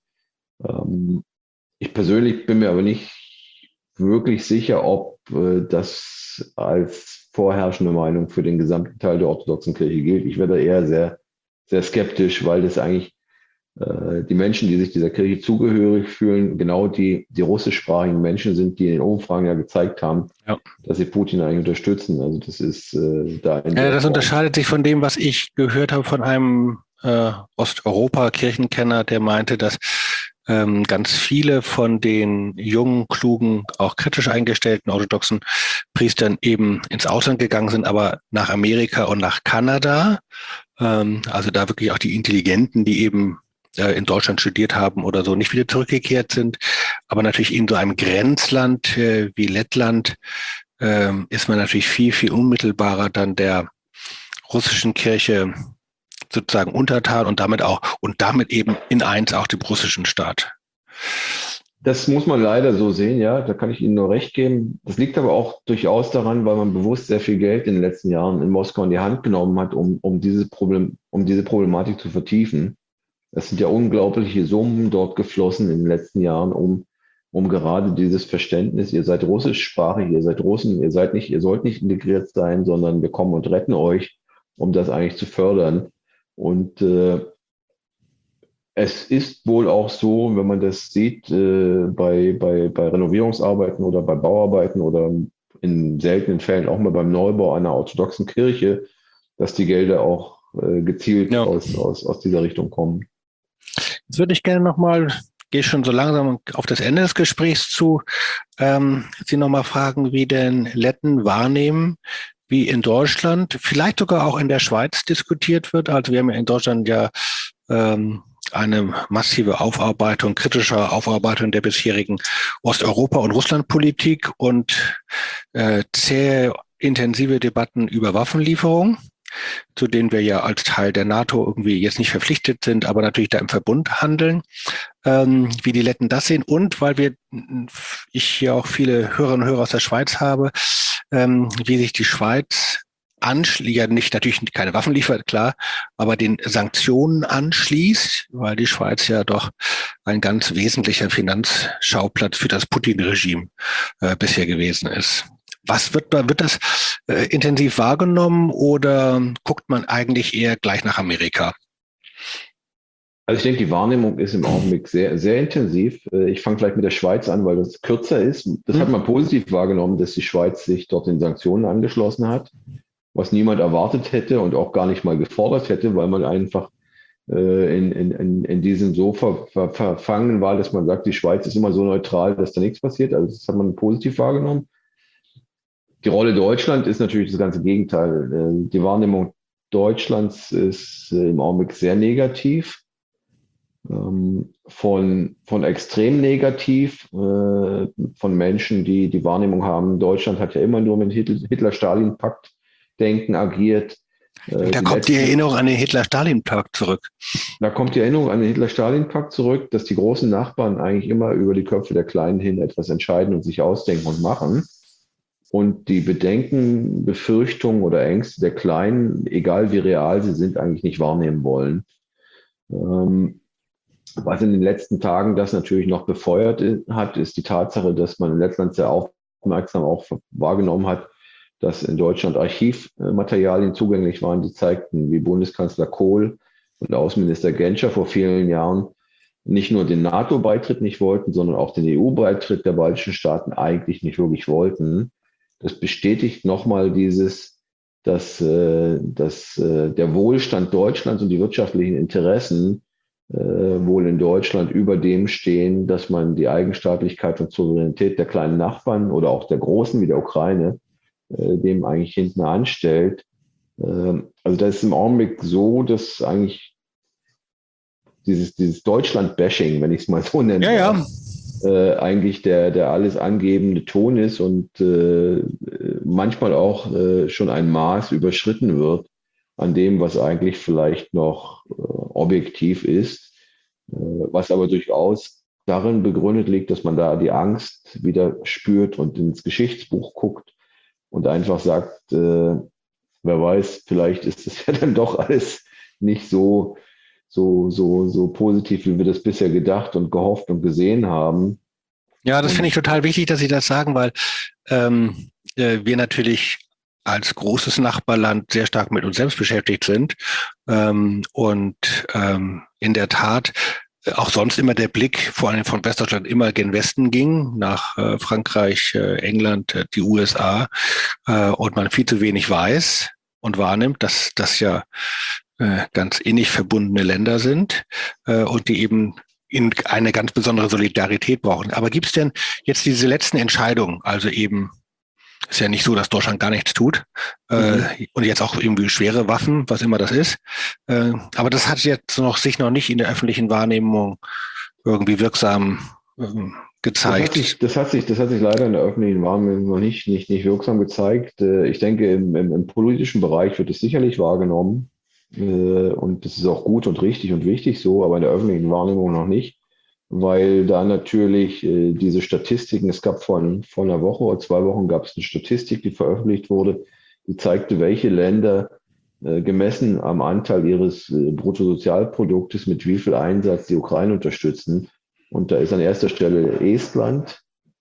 [SPEAKER 3] Ich persönlich bin mir aber nicht wirklich sicher, ob das als vorherrschende Meinung für den gesamten Teil der orthodoxen Kirche gilt. Ich werde eher sehr, sehr skeptisch, weil das eigentlich die Menschen, die sich dieser Kirche zugehörig fühlen, genau die russischsprachigen Menschen sind, die in den Umfragen ja gezeigt haben, dass sie Putin eigentlich unterstützen. Also das ist
[SPEAKER 2] das unterscheidet sich von dem, was ich gehört habe von einem Osteuropa-Kirchenkenner, der meinte, dass ganz viele von den jungen, klugen, auch kritisch eingestellten orthodoxen Priestern eben ins Ausland gegangen sind, aber nach Amerika und nach Kanada. Also da wirklich auch die Intelligenten, die eben in Deutschland studiert haben oder so, nicht wieder zurückgekehrt sind. Aber natürlich in so einem Grenzland wie Lettland ist man natürlich viel, viel unmittelbarer dann der russischen Kirche sozusagen untertan und damit eben in eins auch dem russischen Staat.
[SPEAKER 3] Das muss man leider so sehen, ja, da kann ich Ihnen nur recht geben. Das liegt aber auch durchaus daran, weil man bewusst sehr viel Geld in den letzten Jahren in Moskau in die Hand genommen hat, um diese Problematik zu vertiefen. Es sind ja unglaubliche Summen dort geflossen in den letzten Jahren, um gerade dieses Verständnis, ihr seid russischsprachig, ihr seid Russen, ihr sollt nicht integriert sein, sondern wir kommen und retten euch, um das eigentlich zu fördern. Und es ist wohl auch so, wenn man das sieht, bei Renovierungsarbeiten oder bei Bauarbeiten oder in seltenen Fällen auch mal beim Neubau einer orthodoxen Kirche, dass die Gelder auch gezielt aus dieser Richtung kommen.
[SPEAKER 2] Jetzt würde ich gerne nochmal, gehe schon so langsam auf das Ende des Gesprächs zu, Sie nochmal fragen, wie denn Letten wahrnehmen, wie in Deutschland, vielleicht sogar auch in der Schweiz diskutiert wird. Also wir haben ja in Deutschland ja eine massive kritische Aufarbeitung der bisherigen Osteuropa- und Russlandpolitik und zähe intensive Debatten über Waffenlieferung, zu denen wir ja als Teil der NATO irgendwie jetzt nicht verpflichtet sind, aber natürlich da im Verbund handeln, wie die Letten das sehen. Und weil ich hier auch viele Hörerinnen und Hörer aus der Schweiz habe, wie sich die Schweiz natürlich keine Waffen liefert, klar, aber den Sanktionen anschließt, weil die Schweiz ja doch ein ganz wesentlicher Finanzschauplatz für das Putin-Regime bisher gewesen ist. Wird das intensiv wahrgenommen oder guckt man eigentlich eher gleich nach Amerika?
[SPEAKER 3] Also ich denke, die Wahrnehmung ist im Augenblick sehr, sehr intensiv. Ich fange vielleicht mit der Schweiz an, weil das kürzer ist. Das hat man positiv wahrgenommen, dass die Schweiz sich dort den Sanktionen angeschlossen hat, was niemand erwartet hätte und auch gar nicht mal gefordert hätte, weil man einfach in diesem so verfangen war, dass man sagt, die Schweiz ist immer so neutral, dass da nichts passiert. Also das hat man positiv wahrgenommen. Die Rolle Deutschland ist natürlich das ganze Gegenteil. Die Wahrnehmung Deutschlands ist im Augenblick sehr negativ. Von extrem negativ, von Menschen, die die Wahrnehmung haben, Deutschland hat ja immer nur mit Hitler-Stalin-Pakt denken, agiert.
[SPEAKER 2] Da kommt die Erinnerung an den Hitler-Stalin-Pakt zurück.
[SPEAKER 3] Da kommt die Erinnerung an den Hitler-Stalin-Pakt zurück, dass die großen Nachbarn eigentlich immer über die Köpfe der Kleinen hin etwas entscheiden und sich ausdenken und machen. Und die Bedenken, Befürchtungen oder Ängste der Kleinen, egal wie real sie sind, eigentlich nicht wahrnehmen wollen. Was in den letzten Tagen das natürlich noch befeuert hat, ist die Tatsache, dass man in Lettland sehr aufmerksam auch wahrgenommen hat, dass in Deutschland Archivmaterialien zugänglich waren, die zeigten, wie Bundeskanzler Kohl und Außenminister Genscher vor vielen Jahren nicht nur den NATO-Beitritt nicht wollten, sondern auch den EU-Beitritt der baltischen Staaten eigentlich nicht wirklich wollten. Das bestätigt nochmal dass der Wohlstand Deutschlands und die wirtschaftlichen Interessen wohl in Deutschland über dem stehen, dass man die Eigenstaatlichkeit und Souveränität der kleinen Nachbarn oder auch der großen wie der Ukraine dem eigentlich hinten anstellt. Also da ist im Augenblick so, dass eigentlich dieses Deutschland-Bashing, wenn ich es mal so nenne, eigentlich der alles angebende Ton ist und manchmal auch schon ein Maß überschritten wird an dem, was eigentlich vielleicht noch objektiv ist, was aber durchaus darin begründet liegt, dass man da die Angst wieder spürt und ins Geschichtsbuch guckt und einfach sagt, wer weiß, vielleicht ist es ja dann doch alles nicht so positiv, wie wir das bisher gedacht und gehofft und gesehen haben.
[SPEAKER 2] Ja, das finde ich total wichtig, dass Sie das sagen, weil wir natürlich als großes Nachbarland sehr stark mit uns selbst beschäftigt sind und in der Tat auch sonst immer der Blick, vor allem von Westdeutschland, immer gen Westen ging, nach Frankreich, England, die USA und man viel zu wenig weiß und wahrnimmt, dass das ja ganz innig verbundene Länder sind und die eben in eine ganz besondere Solidarität brauchen. Aber gibt es denn jetzt diese letzten Entscheidungen, also eben ist ja nicht so, dass Deutschland gar nichts tut und jetzt auch irgendwie schwere Waffen, was immer das ist. Aber das hat jetzt sich noch nicht in der öffentlichen Wahrnehmung irgendwie wirksam gezeigt.
[SPEAKER 3] Das hat sich leider in der öffentlichen Wahrnehmung noch nicht wirksam gezeigt. Ich denke, im politischen Bereich wird es sicherlich wahrgenommen und das ist auch gut und richtig und wichtig so, aber in der öffentlichen Wahrnehmung noch nicht. Weil da natürlich diese Statistiken, es gab vor einer Woche oder 2 Wochen gab es eine Statistik, die veröffentlicht wurde, die zeigte, welche Länder gemessen am Anteil ihres Bruttosozialproduktes mit wie viel Einsatz die Ukraine unterstützen. Und da ist an erster Stelle Estland.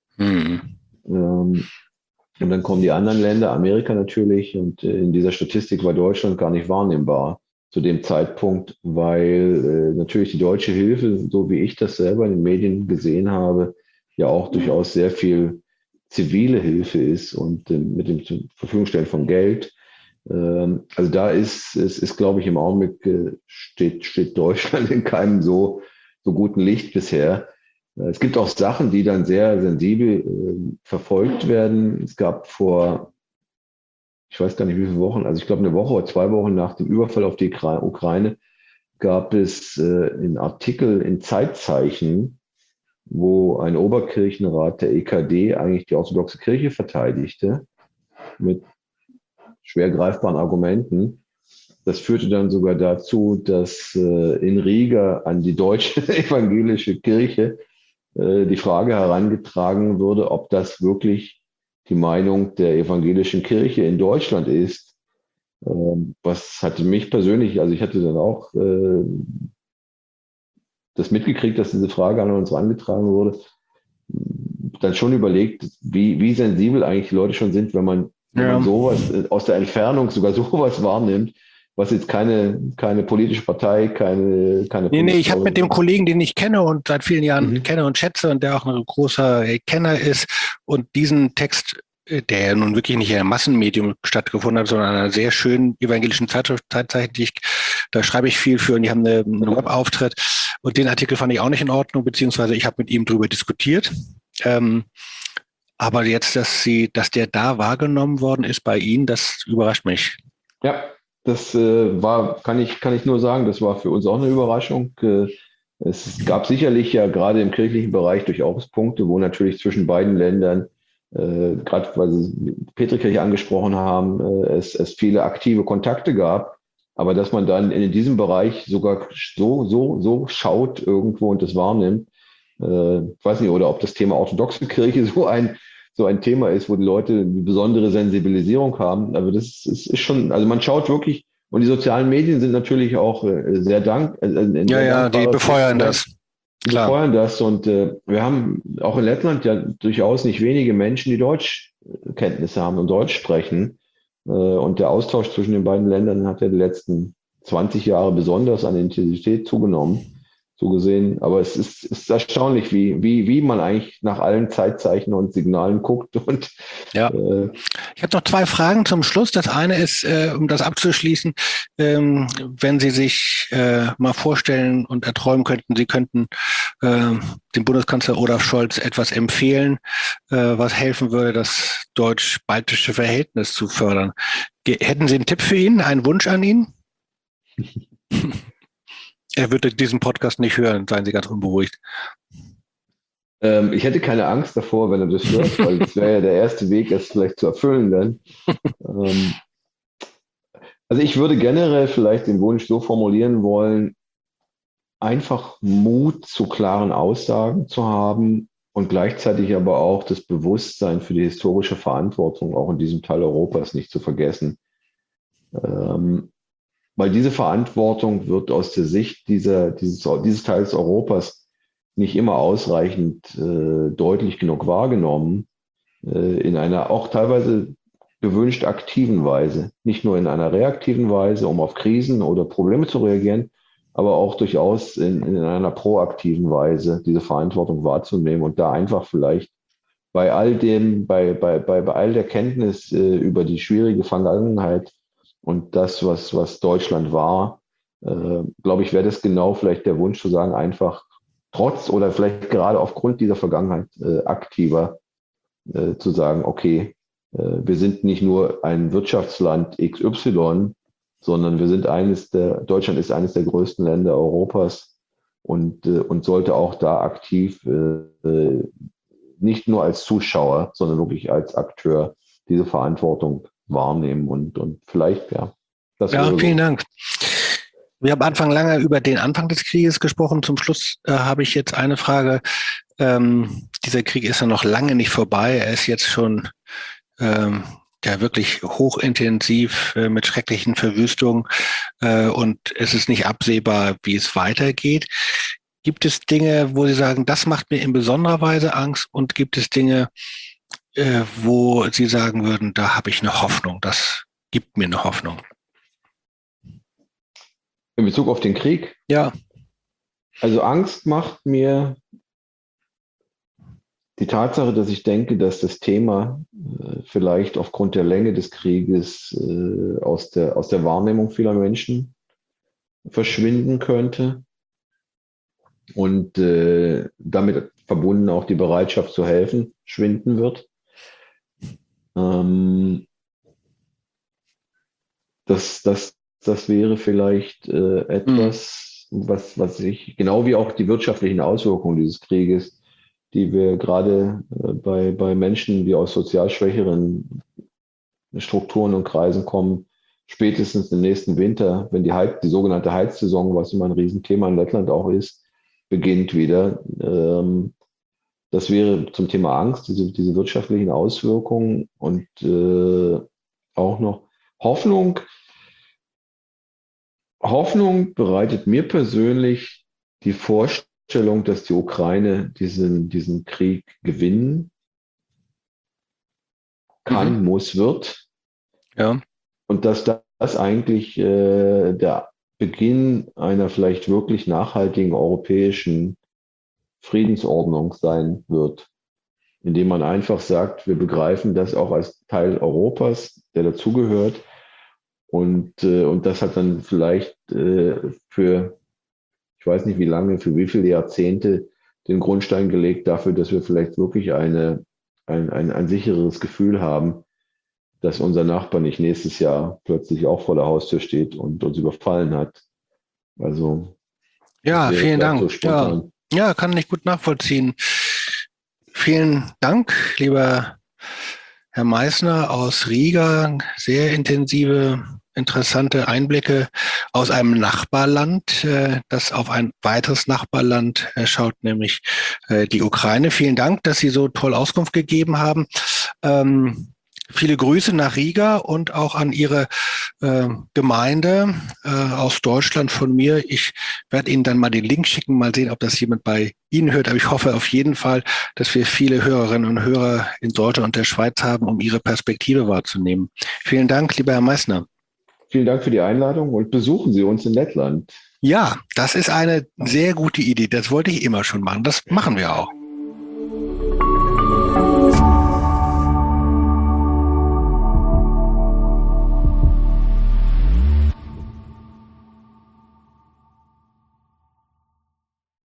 [SPEAKER 3] Und dann kommen die anderen Länder, Amerika natürlich. Und in dieser Statistik war Deutschland gar nicht wahrnehmbar zu dem Zeitpunkt, weil natürlich die deutsche Hilfe, so wie ich das selber in den Medien gesehen habe, ja auch durchaus sehr viel zivile Hilfe ist und mit dem zur Verfügung stellen von Geld. Also da ist, glaube ich, im Augenblick steht Deutschland in keinem so guten Licht bisher. Es gibt auch Sachen, die dann sehr sensibel verfolgt werden. Es gab ich weiß gar nicht wie viele Wochen, also ich glaube 1 Woche oder 2 Wochen nach dem Überfall auf die Ukraine gab es einen Artikel in Zeitzeichen, wo ein Oberkirchenrat der EKD eigentlich die orthodoxe Kirche verteidigte mit schwer greifbaren Argumenten. Das führte dann sogar dazu, dass in Riga an die deutsche evangelische Kirche die Frage herangetragen wurde, ob das wirklich die Meinung der evangelischen Kirche in Deutschland ist. Was hatte mich persönlich, also ich hatte dann auch das mitgekriegt, dass diese Frage an uns herangetragen wurde, dann schon überlegt, wie sensibel eigentlich die Leute schon sind, wenn man sowas aus der Entfernung sogar sowas wahrnimmt, was jetzt keine politische Partei, keine
[SPEAKER 2] Nee, ich habe mit dem Kollegen, den ich kenne und seit vielen Jahren
[SPEAKER 3] Mhm.
[SPEAKER 2] kenne und schätze und der auch ein großer Kenner ist und diesen Text, der ja nun wirklich nicht in einem Massenmedium stattgefunden hat, sondern in einer sehr schönen evangelischen Zeitzeichen, da schreibe ich viel für und die haben einen Webauftritt und den Artikel fand ich auch nicht in Ordnung, beziehungsweise ich habe mit ihm darüber diskutiert. Aber jetzt, dass der da wahrgenommen worden ist bei Ihnen, das überrascht mich.
[SPEAKER 3] Ja, das kann ich nur sagen, das war für uns auch eine Überraschung. Es gab sicherlich ja gerade im kirchlichen Bereich durchaus Punkte, wo natürlich zwischen beiden Ländern, gerade weil Sie die Petrikirche angesprochen haben, es viele aktive Kontakte gab. Aber dass man dann in diesem Bereich sogar so schaut irgendwo und das wahrnimmt, ich weiß nicht, oder ob das Thema orthodoxe Kirche so ein Thema ist, wo die Leute eine besondere Sensibilisierung haben. Aber das ist schon, also man schaut wirklich, und die sozialen Medien sind natürlich auch sehr
[SPEAKER 2] Die befeuern das.
[SPEAKER 3] Die befeuern das. Und wir haben auch in Lettland ja durchaus nicht wenige Menschen, die Deutschkenntnisse haben und Deutsch sprechen. Und der Austausch zwischen den beiden Ländern hat ja die letzten 20 Jahre besonders an Intensität zugenommen. So gesehen, aber es ist erstaunlich, wie man eigentlich nach allen Zeitzeichen und Signalen guckt. Und
[SPEAKER 2] ja. Ich habe noch 2 Fragen zum Schluss. Das eine ist, um das abzuschließen, wenn Sie sich mal vorstellen und erträumen könnten, Sie könnten dem Bundeskanzler Olaf Scholz etwas empfehlen, was helfen würde, das deutsch-baltische Verhältnis zu fördern. Hätten Sie einen Tipp für ihn, einen Wunsch an ihn? Er würde diesen Podcast nicht hören, seien Sie ganz unberuhigt.
[SPEAKER 3] Ich hätte keine Angst davor, wenn er das hört, weil das wäre ja der erste Weg, es vielleicht zu erfüllen dann. Also ich würde generell vielleicht den Wunsch so formulieren wollen, einfach Mut zu klaren Aussagen zu haben und gleichzeitig aber auch das Bewusstsein für die historische Verantwortung auch in diesem Teil Europas nicht zu vergessen. Weil diese Verantwortung wird aus der Sicht dieses Teils Europas nicht immer ausreichend deutlich genug wahrgenommen, in einer auch teilweise gewünscht aktiven Weise, nicht nur in einer reaktiven Weise, um auf Krisen oder Probleme zu reagieren, aber auch durchaus in einer proaktiven Weise diese Verantwortung wahrzunehmen und da einfach vielleicht bei all der Kenntnis über die schwierige Vergangenheit und das, was Deutschland war, glaube ich, wäre das genau vielleicht der Wunsch zu sagen, einfach trotz oder vielleicht gerade aufgrund dieser Vergangenheit aktiver zu sagen, okay, wir sind nicht nur ein Wirtschaftsland XY, sondern Deutschland ist eines der größten Länder Europas und sollte auch da aktiv nicht nur als Zuschauer, sondern wirklich als Akteur diese Verantwortung wahrnehmen und vielleicht, ja.
[SPEAKER 2] Vielen Dank. Wir haben lange über den Anfang des Krieges gesprochen. Zum Schluss habe ich jetzt eine Frage. Dieser Krieg ist ja noch lange nicht vorbei. Er ist jetzt schon wirklich hochintensiv mit schrecklichen Verwüstungen und es ist nicht absehbar, wie es weitergeht. Gibt es Dinge, wo Sie sagen, das macht mir in besonderer Weise Angst und gibt es Dinge, wo Sie sagen würden, da habe ich eine Hoffnung, das gibt mir eine Hoffnung?
[SPEAKER 3] In Bezug auf den Krieg?
[SPEAKER 2] Ja.
[SPEAKER 3] Also Angst macht mir die Tatsache, dass ich denke, dass das Thema vielleicht aufgrund der Länge des Krieges aus der Wahrnehmung vieler Menschen verschwinden könnte und damit verbunden auch die Bereitschaft zu helfen schwinden wird. Das wäre vielleicht etwas, was ich, genau wie auch die wirtschaftlichen Auswirkungen dieses Krieges, die wir gerade bei Menschen, die aus sozial schwächeren Strukturen und Kreisen kommen, spätestens im nächsten Winter, wenn die sogenannte Heizsaison, was immer ein Riesenthema in Lettland auch ist, beginnt wieder. Das wäre zum Thema Angst, diese wirtschaftlichen Auswirkungen und auch noch Hoffnung. Hoffnung bereitet mir persönlich die Vorstellung, dass die Ukraine diesen Krieg gewinnen kann, muss, wird.
[SPEAKER 2] Ja.
[SPEAKER 3] Und dass das eigentlich der Beginn einer vielleicht wirklich nachhaltigen europäischen Friedensordnung sein wird, indem man einfach sagt, wir begreifen das auch als Teil Europas, der dazugehört. Und das hat dann vielleicht für, ich weiß nicht wie lange, für wie viele Jahrzehnte den Grundstein gelegt dafür, dass wir vielleicht wirklich ein sicheres Gefühl haben, dass unser Nachbar nicht nächstes Jahr plötzlich auch vor der Haustür steht und uns überfallen hat. Also
[SPEAKER 2] Ja, vielen Dank.
[SPEAKER 3] So spontan.
[SPEAKER 2] Ja, kann ich gut nachvollziehen. Vielen Dank, lieber Herr Meissner aus Riga. Sehr intensive, interessante Einblicke aus einem Nachbarland, das auf ein weiteres Nachbarland schaut, nämlich die Ukraine. Vielen Dank, dass Sie so toll Auskunft gegeben haben. Viele Grüße nach Riga und auch an Ihre Gemeinde aus Deutschland von mir. Ich werde Ihnen dann mal den Link schicken, mal sehen, ob das jemand bei Ihnen hört. Aber ich hoffe auf jeden Fall, dass wir viele Hörerinnen und Hörer in Deutschland und der Schweiz haben, um Ihre Perspektive wahrzunehmen. Vielen Dank, lieber Herr Meissner.
[SPEAKER 3] Vielen Dank für die Einladung und besuchen Sie uns in Lettland.
[SPEAKER 2] Ja, das ist eine sehr gute Idee. Das wollte ich immer schon machen. Das machen wir auch.